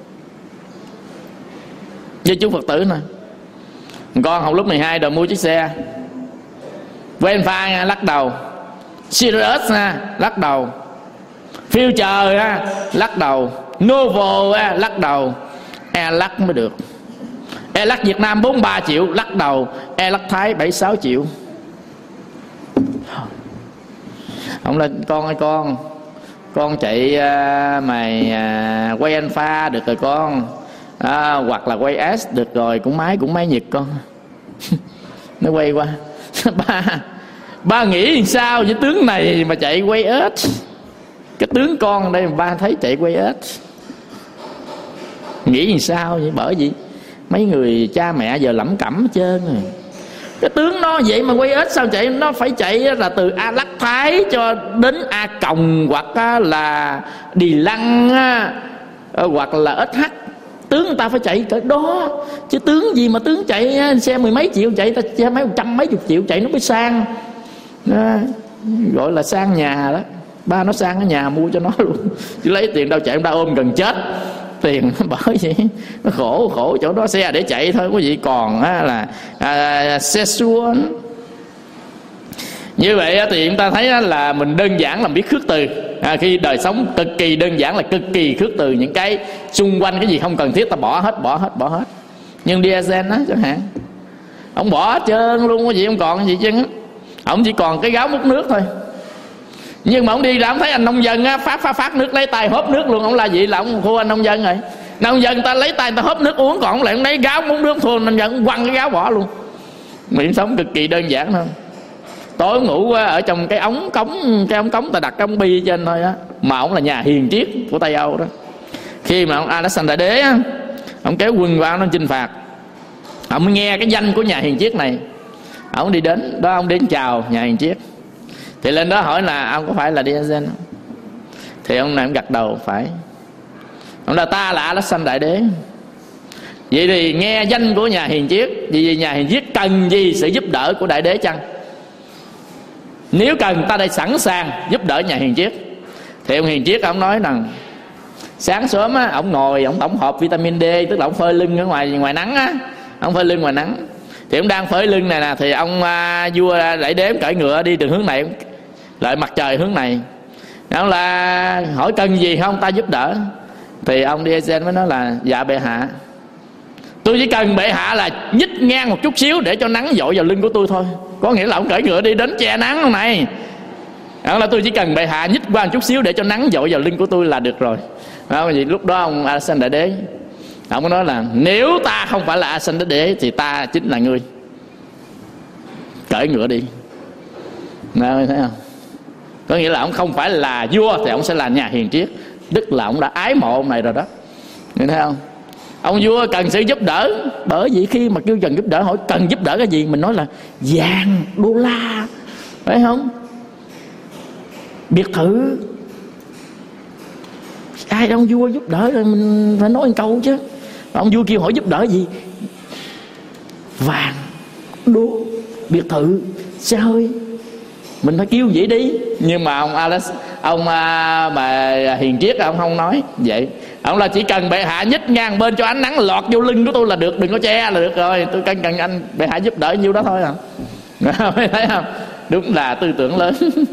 Với chú Phật tử nè, con học lúc mười hai rồi mua chiếc xe Venfa nha, lắc đầu. Sirius nha, lắc đầu. Future nha, lắc đầu. Novo nha, lắc đầu. E lắc mới được. E lắc Việt Nam bốn mươi ba triệu, lắc đầu. E lắc Thái bảy mươi sáu triệu. Ông lên, con ơi con, con chạy uh, mày uh, quay Alpha được rồi con, à, hoặc là quay S được rồi, cũng máy cũng máy Nhật con. Nó quay qua. ba ba nghĩ sao với tướng này mà chạy quay S? Cái tướng con đây mà ba thấy chạy quay S, nghĩ làm sao vậy? Bởi vì mấy người cha mẹ giờ lẩm cẩm hết trơn rồi. Cái tướng nó vậy mà quay S sao chạy? Nó phải chạy là từ A Lắc Thái cho đến A Còng, hoặc là Đì Lăng, hoặc là ét hát. Tướng người ta phải chạy cỡ đó. Chứ tướng gì mà tướng chạy xe mười mấy triệu chạy, ta xe mấy trăm mấy chục triệu chạy nó mới sang. Đó, gọi là sang nhà đó. Ba nó sang ở nhà mua cho nó luôn, chứ lấy tiền đâu chạy, ông ta ôm gần chết tiền. Bởi vậy nó khổ khổ chỗ đó, xe để chạy thôi quý vị. Còn á, là à, xe xuân. Như vậy thì chúng ta thấy là mình đơn giản làm biết khước từ. À, khi đời sống cực kỳ đơn giản là cực kỳ khước từ những cái xung quanh, cái gì không cần thiết ta bỏ hết, bỏ hết, bỏ hết. Nhưng diesel á chẳng hạn, ông bỏ hết trơn luôn, cái gì không còn gì chứ. Ông chỉ còn cái gáo múc nước thôi. Nhưng mà ông đi ra ông thấy anh nông dân á, phát phát phát nước lấy tay hớp nước luôn. Ông là gì? Là ông thua anh nông dân rồi. Nông dân ta lấy tay ta hớp nước uống, còn ông lại lấy gáo múc nước, thua nông dân quăng cái gáo bỏ luôn. Miệng sống cực kỳ đơn giản thôi. Tối ngủ ở trong cái ống cống, cái ống cống ta đặt cái ống bi trên thôi á. Mà ông là nhà hiền triết của Tây Âu đó. Khi mà ông Alexander Đại Đế á, ông kéo quân qua ông chinh phạt, ông nghe cái danh của nhà hiền triết này, ông đi đến đó, ông đến chào nhà hiền triết. Thì lên đó hỏi là ông có phải là Diogenes không? Thì ông này ông gật đầu phải. Ông là ta là Alexander Đại Đế. Vậy thì nghe danh của nhà hiền triết, vì nhà hiền triết cần gì sự giúp đỡ của Đại Đế chăng? Nếu cần ta đây sẵn sàng giúp đỡ nhà hiền triết. Thì ông hiền triết ông nói rằng sáng sớm á, ông ngồi ông tổng hợp vitamin D, tức là ông phơi lưng ở ngoài ngoài nắng á, ông phơi lưng ngoài nắng. Thì ông đang phơi lưng này nè, thì ông à, vua Đại Đế cởi ngựa đi từ hướng này lại mặt trời hướng này. Ông là hỏi cần gì không ta giúp đỡ. Thì ông Diogenes mới nói là dạ bệ hạ, tôi chỉ cần bệ hạ là nhích ngang một chút xíu để cho nắng dội vào lưng của tôi thôi. Có nghĩa là ông cởi ngựa đi đến che nắng hôm này. Đó là tôi chỉ cần bệ hạ nhích qua một chút xíu để cho nắng dội vào lưng của tôi là được rồi. Đó, vì lúc đó ông Alexander Đại Đế ông nói là nếu ta không phải là Alexander Đại Đế thì ta chính là ngươi. Cởi ngựa đi. Đó, thấy không? Có nghĩa là ông không phải là vua thì ông sẽ là nhà hiền triết. Tức là ông đã ái mộ ông này rồi đó. Nghe thấy không? Ông vua cần sự giúp đỡ. Bởi vì khi mà kêu cần giúp đỡ, hỏi cần giúp đỡ cái gì, mình nói là vàng, đô la, phải không? Biệt thự. Ai đâu ông vua giúp đỡ rồi mình phải nói một câu chứ. Ông vua kêu hỏi giúp đỡ gì? Vàng, đô, biệt thự, xe hơi. Mình phải kêu vậy đi. Nhưng mà ông Alex, ông mà hiền triết ông không nói vậy. Ông là chỉ cần bệ hạ nhích ngang bên cho ánh nắng lọt vô lưng của tôi là được, đừng có che là được rồi. Tôi cần cần anh bệ hạ giúp đỡ nhiêu đó thôi à. Thấy không? Đúng là tư tưởng lớn.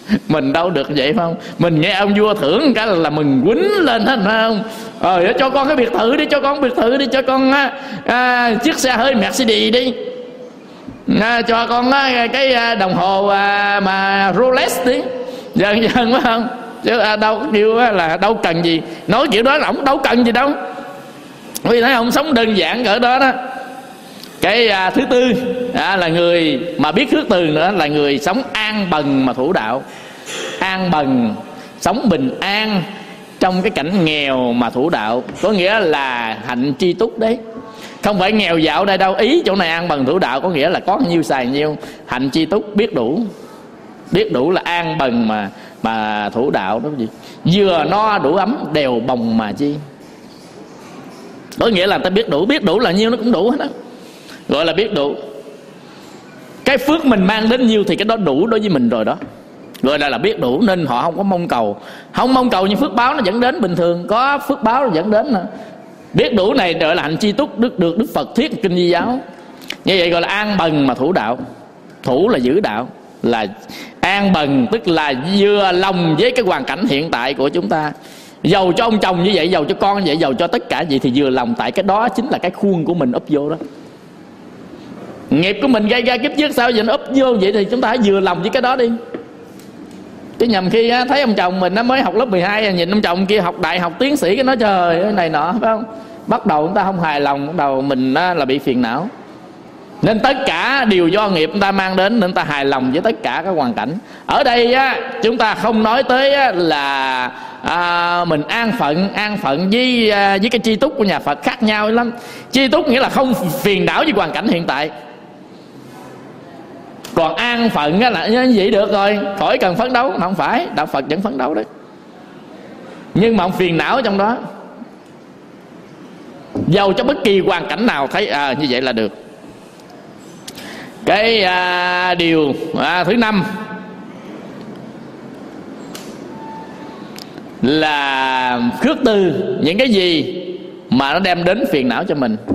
Mình đâu được vậy phải không? Mình nghe ông vua thưởng cái là, là mừng quýnh lên hết phải không? Ờ cho con cái biệt thự đi, cho con biệt thự đi, cho con à, chiếc xe hơi Mercedes đi, à, cho con á, cái đồng hồ à, mà Rolex đi, dần dần phải không? Chứ à, đâu có kêu là đâu cần gì. Nói kiểu đó là ông đâu cần gì đâu, vì thấy ông sống đơn giản cỡ đó đó. Cái à, thứ tư à, là người mà biết khước từ nữa là người sống an bần mà thủ đạo. An bần, sống bình an trong cái cảnh nghèo mà thủ đạo, có nghĩa là hạnh tri túc đấy. Không phải nghèo dạo đây đâu. Ý chỗ này an bần thủ đạo có nghĩa là có nhiêu xài nhiêu, hạnh tri túc, biết đủ. Biết đủ là an bần mà mà thủ đạo đó gì. Vừa no đủ ấm đều bồng mà chi. Có nghĩa là ta biết đủ. Biết đủ là nhiêu nó cũng đủ hết đó, gọi là biết đủ. Cái phước mình mang đến nhiêu thì cái đó đủ đối với mình rồi đó, gọi là là biết đủ. Nên họ không có mong cầu. Không mong cầu nhưng phước báo nó dẫn đến. Bình thường có phước báo nó dẫn đến nè. Biết đủ này gọi là hạnh tri túc, được được Đức Phật thuyết kinh Di giáo. Như vậy gọi là an bần mà thủ đạo. Thủ là giữ đạo, là an bần tức là vừa lòng với cái hoàn cảnh hiện tại của chúng ta. Giàu cho ông chồng như vậy, giàu cho con như vậy, giàu cho tất cả vậy thì vừa lòng. Tại cái đó chính là cái khuôn của mình úp vô đó. Nghiệp của mình gây ra kiếp trước sao giờ nó úp vô vậy thì chúng ta hãy vừa lòng với cái đó đi. Chứ nhầm khi á, thấy ông chồng mình nó mới học lớp mười hai, nhìn ông chồng kia học đại học tiến sĩ, cái nói trời cái này nọ phải không? Bắt đầu chúng ta không hài lòng, bắt đầu mình á, là bị phiền não. Nên tất cả đều do nghiệp chúng ta mang đến, nên ta hài lòng với tất cả các hoàn cảnh. Ở đây á, chúng ta không nói tới á, là à, mình an phận. An phận với à, với cái tri túc của nhà Phật khác nhau lắm. Tri túc nghĩa là không phiền não với hoàn cảnh hiện tại. Còn an phận á, là như vậy được rồi, khỏi cần phấn đấu. Không phải, đạo Phật vẫn phấn đấu đấy, nhưng mà ông phiền não trong đó. Dầu cho bất kỳ hoàn cảnh nào thấy à, như vậy là được. Cái à, điều à, thứ năm là khước từ những cái gì mà nó đem đến phiền não cho mình.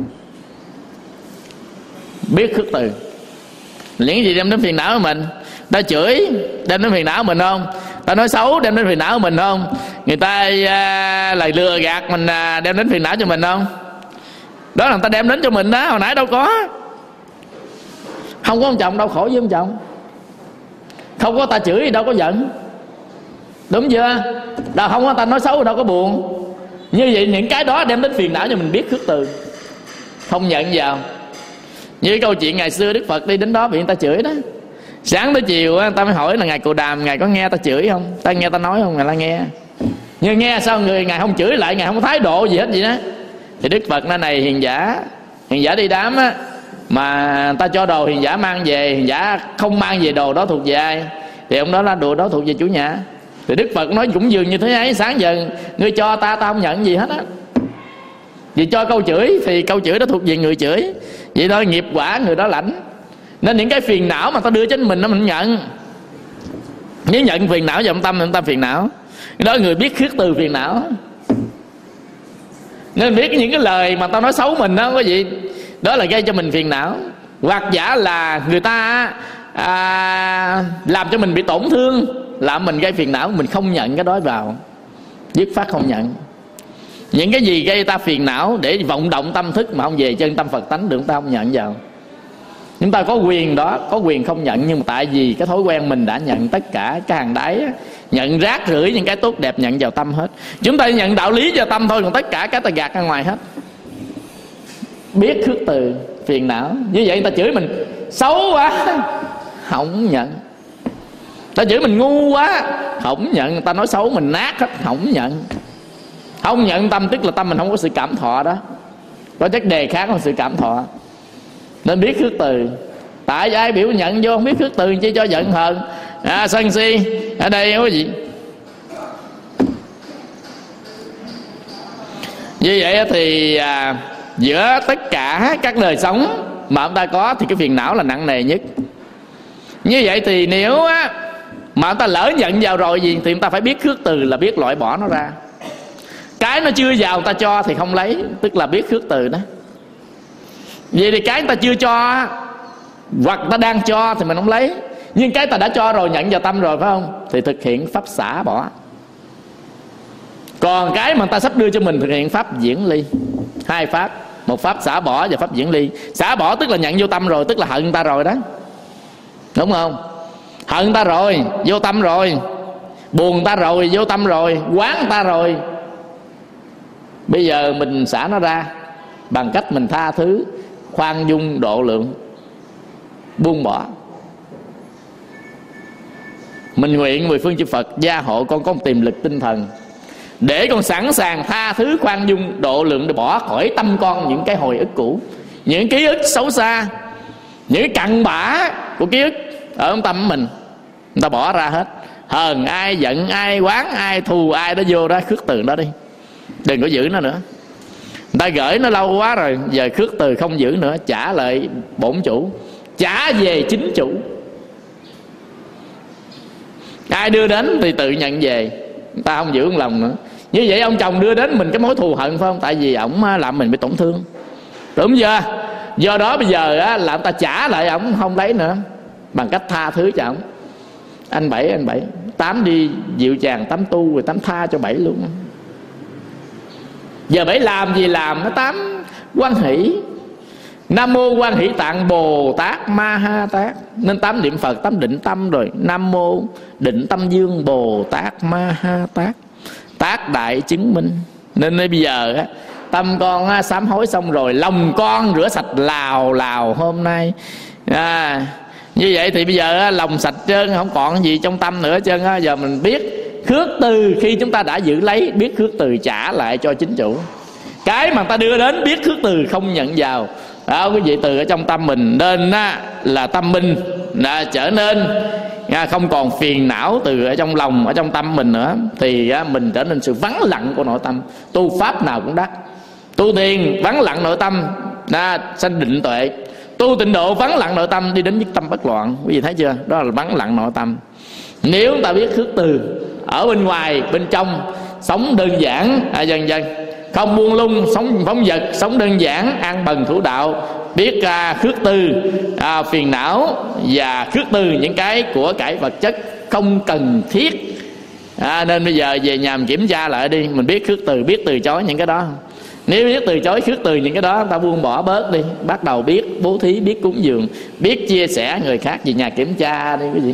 Biết khước từ những cái gì đem đến phiền não của mình. Ta chửi đem đến phiền não của mình không? Ta nói xấu đem đến phiền não của mình không? Người ta à, lời lừa gạt mình à, đem đến phiền não cho mình không? Đó là người ta đem đến cho mình đó. Hồi nãy đâu có. Không có ông chồng đâu khổ với ông chồng. Không có ta chửi đâu có giận, đúng chưa? Đâu không có ta nói xấu đâu có buồn. Như vậy những cái đó đem đến phiền não cho mình, biết khước từ, không nhận vào. Như cái câu chuyện ngày xưa Đức Phật đi đến đó bị người ta chửi đó. Sáng tới chiều người ta mới hỏi là ngài Cù Đàm, ngài có nghe ta chửi không? Ta nghe ta nói không? Ngài la nghe. Nhưng nghe sao người ngài không chửi lại, ngài không có thái độ gì hết vậy đó. Thì Đức Phật nói này hiền giả, hiền giả đi đám á, mà ta cho đồ hiền giả mang về, hiền giả không mang về đồ đó thuộc về ai? Thì ông đó là đồ đó thuộc về chủ nhà. Thì Đức Phật nói cũng dường như thế ấy. Sáng giờ ngươi cho ta, ta không nhận gì hết á. Vì cho câu chửi thì câu chửi đó thuộc về người chửi. Vậy thôi, nghiệp quả người đó lãnh. Nên những cái phiền não mà ta đưa cho mình nó mình nhận. Nếu nhận phiền não vào tâm, tâm phiền não. Đó người biết khước từ phiền não. Nên biết những cái lời mà ta nói xấu mình đó có gì, đó là gây cho mình phiền não. Hoặc giả là người ta à, làm cho mình bị tổn thương, làm mình gây phiền não, mình không nhận cái đó vào, dứt phát không nhận. Những cái gì gây ta phiền não để vọng động tâm thức mà không về chân tâm Phật tánh được, chúng ta không nhận vào. Chúng ta có quyền đó, có quyền không nhận. Nhưng mà tại vì cái thói quen mình đã nhận tất cả cái hàng đáy, nhận rác rưởi, những cái tốt đẹp nhận vào tâm hết. Chúng ta nhận đạo lý vào tâm thôi, còn tất cả cái ta gạt ra ngoài hết. Biết khước từ phiền não. Như vậy người ta chửi mình xấu quá, không nhận. Ta chửi mình ngu quá, không nhận. Người ta nói xấu mình nát hết, không nhận. Không nhận tâm tức là tâm mình không có sự cảm thọ đó. Có chất đề kháng của sự cảm thọ. Nên biết khước từ. Tại ai biểu nhận vô không biết khước từ chỉ cho giận hờn à, sân si. Ở đây có gì như vậy thì à, giữa tất cả các đời sống mà chúng ta có thì cái phiền não là nặng nề nhất. Như vậy thì nếu á, mà chúng ta lỡ nhận vào rồi gì thì chúng ta phải biết khước từ, là biết loại bỏ nó ra. Cái nó chưa vào ta cho thì không lấy, tức là biết khước từ đó. Vậy thì cái người ta chưa cho hoặc ta đang cho thì mình không lấy. Nhưng cái ta đã cho rồi, nhận vào tâm rồi phải không, thì thực hiện pháp xả bỏ. Còn cái mà ta sắp đưa cho mình thực hiện pháp diễn ly. Hai pháp, một pháp xả bỏ và pháp diễn ly. Xả bỏ tức là nhận vô tâm rồi, tức là hận ta rồi đó, đúng không? Hận ta rồi, vô tâm rồi. Buồn ta rồi, vô tâm rồi. Quán ta rồi. Bây giờ mình xả nó ra bằng cách mình tha thứ, khoan dung, độ lượng, buông bỏ. Mình nguyện mười phương chư Phật gia hộ con có một tiềm lực tinh thần để con sẵn sàng tha thứ, khoan dung, độ lượng, để bỏ khỏi tâm con những cái hồi ức cũ, những ký ức xấu xa, những cái cặn bã của ký ức ở trong tâm mình. Người ta bỏ ra hết. Hờn ai, giận ai, quán ai, thù ai, đó vô đó, khước từ đó đi. Đừng có giữ nó nữa. Người ta gửi nó lâu quá rồi, giờ khước từ không giữ nữa, trả lại bổn chủ, trả về chính chủ. Ai đưa đến thì tự nhận về, ta không giữ trong lòng nữa. Như vậy ông chồng đưa đến mình cái mối thù hận phải không? Tại vì ổng làm mình bị tổn thương, đúng chưa? Do đó bây giờ á, là ta trả lại ổng không lấy nữa, bằng cách tha thứ cho ổng. Anh Bảy, anh Bảy Tám đi dịu chàng, Tám tu rồi Tám tha cho Bảy luôn. Giờ Bảy làm gì làm, nó Tám hoan hỷ. Nam mô Quan Hỷ Tạng Bồ Tát Ma Ha Tát. Nên Tám niệm Phật, Tám định tâm rồi. Nam mô Định Tâm Dương Bồ Tát Ma Ha Tát, Tát đại chứng minh. Nên bây giờ á, tâm con á, sám hối xong rồi, lòng con rửa sạch lào lào hôm nay à, như vậy thì bây giờ á, lòng sạch trơn, không còn gì trong tâm nữa trơn á. Giờ mình biết khước từ, khi chúng ta đã giữ lấy, biết khước từ trả lại cho chính chủ. Cái mà ta đưa đến biết khước từ không nhận vào đó, quý vị, từ ở trong tâm mình. Nên á, là tâm minh là trở nên à, không còn phiền não từ ở trong lòng, ở trong tâm mình nữa. Thì á, mình trở nên sự vắng lặng của nội tâm. Tu pháp nào cũng đắc. Tu thiền vắng lặng nội tâm, à, sanh định tuệ. Tu tịnh độ vắng lặng nội tâm, đi đến nhất tâm bất loạn. Quý vị thấy chưa? Đó là vắng lặng nội tâm. Nếu ta biết khước từ ở bên ngoài, bên trong, sống đơn giản, à, dần dần không buông lung, sống phóng dật, sống đơn giản, an bần thủ đạo, biết à, khước từ à, phiền não và khước từ những cái của cải vật chất không cần thiết. À, nên bây giờ về nhà mình kiểm tra lại đi, mình biết khước từ, biết từ chối những cái đó. Nếu biết từ chối, khước từ những cái đó, ta buông bỏ bớt đi, bắt đầu biết bố thí, biết cúng dường, biết chia sẻ người khác. Về nhà kiểm tra đi quý vị.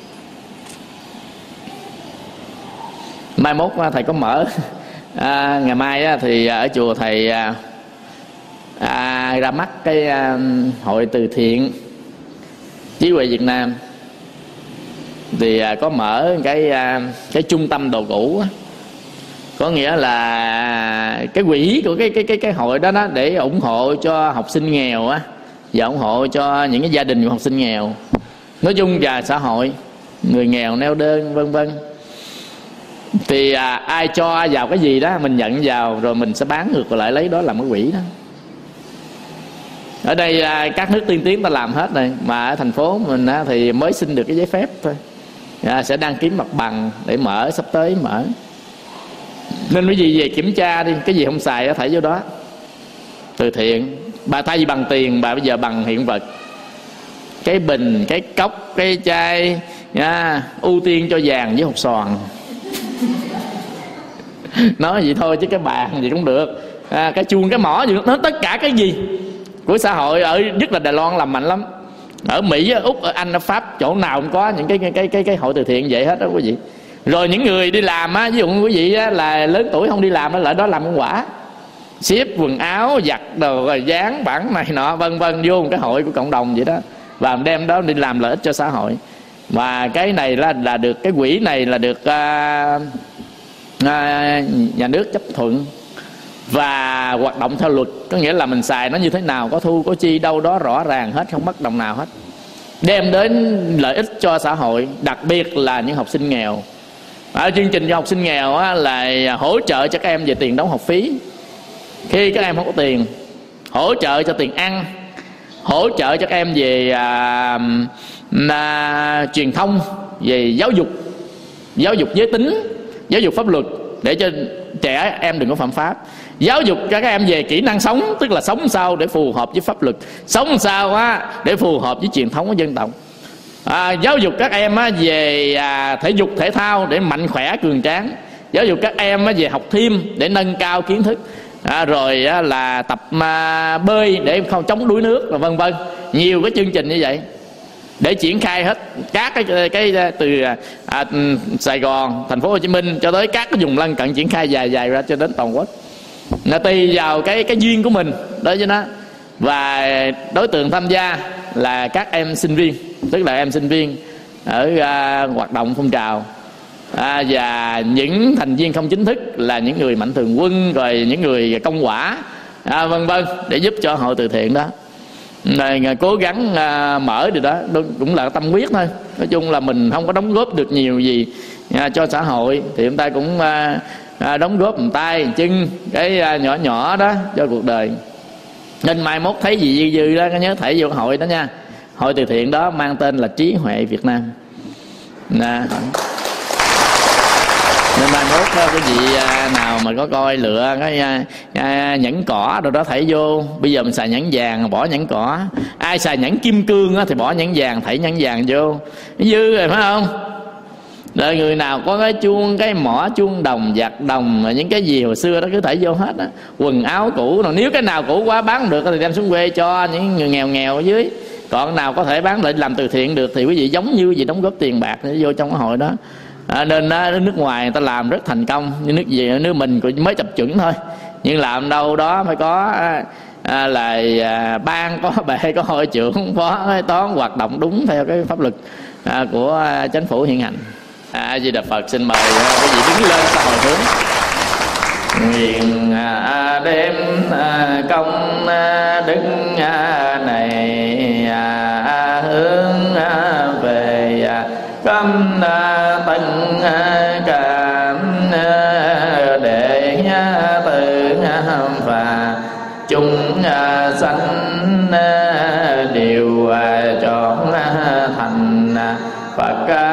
Mai mốt thầy có mở à, ngày mai á, thì ở chùa thầy à, à, ra mắt cái à, hội từ thiện trí huệ Việt Nam. Thì à, có mở cái à, cái trung tâm đồ cũ á. Có nghĩa là cái quỹ của cái cái cái cái hội đó đó, để ủng hộ cho học sinh nghèo á, và ủng hộ cho những cái gia đình của học sinh nghèo, nói chung và xã hội, người nghèo neo đơn vân vân. Thì à, ai cho vào cái gì đó mình nhận vào, rồi mình sẽ bán ngược lại lấy đó làm cái quỹ đó. Ở đây à, các nước tiên tiến ta làm hết rồi, mà ở thành phố mình á, thì mới xin được cái giấy phép thôi, à, sẽ đăng ký mặt bằng để mở, sắp tới mở. Nên cái gì về kiểm tra đi, cái gì không xài á thảy vô đó. Từ thiện, bà thay vì bằng tiền, bà bây giờ bằng hiện vật. Cái bình, cái cốc, cái chai nha, ưu tiên cho vàng với hột xoàn. Nói vậy thôi chứ cái bàn gì cũng được, à, cái chuông, cái mỏ gì, nó tất cả cái gì của xã hội. Ở nhất là Đài Loan làm mạnh lắm, ở Mỹ, ở Úc, ở Anh, ở Pháp, chỗ nào cũng có những cái cái cái cái, cái hội từ thiện vậy hết đó quý vị. Rồi những người đi làm á, ví dụ quý vị á, là lớn tuổi không đi làm á, lại đó làm công quả, ship quần áo, giặt đồ, rồi dán bản này nọ vân vân, vô một cái hội của cộng đồng vậy đó, và đem đó đi làm lợi ích cho xã hội. Và cái này là là được, cái quỹ này là được à, à, nhà nước chấp thuận và hoạt động theo luật. Có nghĩa là mình xài nó như thế nào, có thu có chi đâu đó rõ ràng hết, không mất đồng nào hết, đem đến lợi ích cho xã hội, đặc biệt là những học sinh nghèo. Ở chương trình cho học sinh nghèo á, là hỗ trợ cho các em về tiền đóng học phí khi các em không có tiền, hỗ trợ cho tiền ăn, hỗ trợ cho các em về à, à, truyền thông, về giáo dục, giáo dục giới tính, giáo dục pháp luật, để cho trẻ em đừng có phạm pháp. Giáo dục cho các em về kỹ năng sống, tức là sống sao để phù hợp với pháp luật, sống sao á để phù hợp với truyền thống của dân tộc. À, giáo dục các em á, về à, thể dục thể thao để mạnh khỏe cường tráng. Giáo dục các em á, về học thêm để nâng cao kiến thức. À, rồi á, là tập à, bơi để không chống đuối nước, và vân vân. Nhiều cái chương trình như vậy để triển khai hết các cái, cái từ à, Sài Gòn, thành phố Hồ Chí Minh cho tới các cái vùng lân cận, triển khai dài dài ra cho đến toàn quốc. Nó tùy vào cái cái duyên của mình đối với nó. Và đối tượng tham gia là các em sinh viên, tức là em sinh viên ở à, hoạt động phong trào, à, và những thành viên không chính thức là những người mạnh thường quân, rồi những người công quả, à, vân vân, để giúp cho hội từ thiện đó. Này, cố gắng à, mở điều đó cũng là tâm huyết thôi. Nói chung là mình không có đóng góp được nhiều gì à, cho xã hội, thì chúng ta cũng à, à, đóng góp một tay một chân cái à, nhỏ nhỏ đó cho cuộc đời. Nên mai mốt thấy gì dư dư đó có nhớ thảy vô hội đó nha. Hội từ thiện đó mang tên là Trí Huệ Việt Nam nè. Nên mai mốt đó cái gì à, nào mà có coi lựa cái à, à, nhẫn cỏ rồi đó thảy vô. Bây giờ mình xài nhẫn vàng bỏ nhẫn cỏ, ai xài nhẫn kim cương á, thì bỏ nhẫn vàng, thảy nhẫn vàng vô dư rồi phải không? Rồi người nào có cái chuông, cái mỏ chuông đồng, vạt đồng, những cái gì hồi xưa đó cứ thảy vô hết á. Quần áo cũ rồi, nếu cái nào cũ quá bán được thì đem xuống quê cho những người nghèo nghèo ở dưới. Còn nào có thể bán lại làm từ thiện được thì quý vị giống như gì đóng góp tiền bạc để vô trong cái hội đó. À, nên á, nước ngoài người ta làm rất thành công, như nước gì nước mình mới chập chững thôi, nhưng làm đâu đó phải có à, là à, ban, có bệ, có hội trưởng, có toán hoạt động đúng theo cái pháp luật à, của à, chính phủ hiện hành. A Di Đà Phật. Xin mời quý vị đứng lên sau hồi hướng. Nguyện à, đêm à, công à, đức à, này à, hướng à, về à, cấm à, tân à, cảm à, để à, tự à, và chúng à, sanh à, đều à, chọn à, thành à, Phật.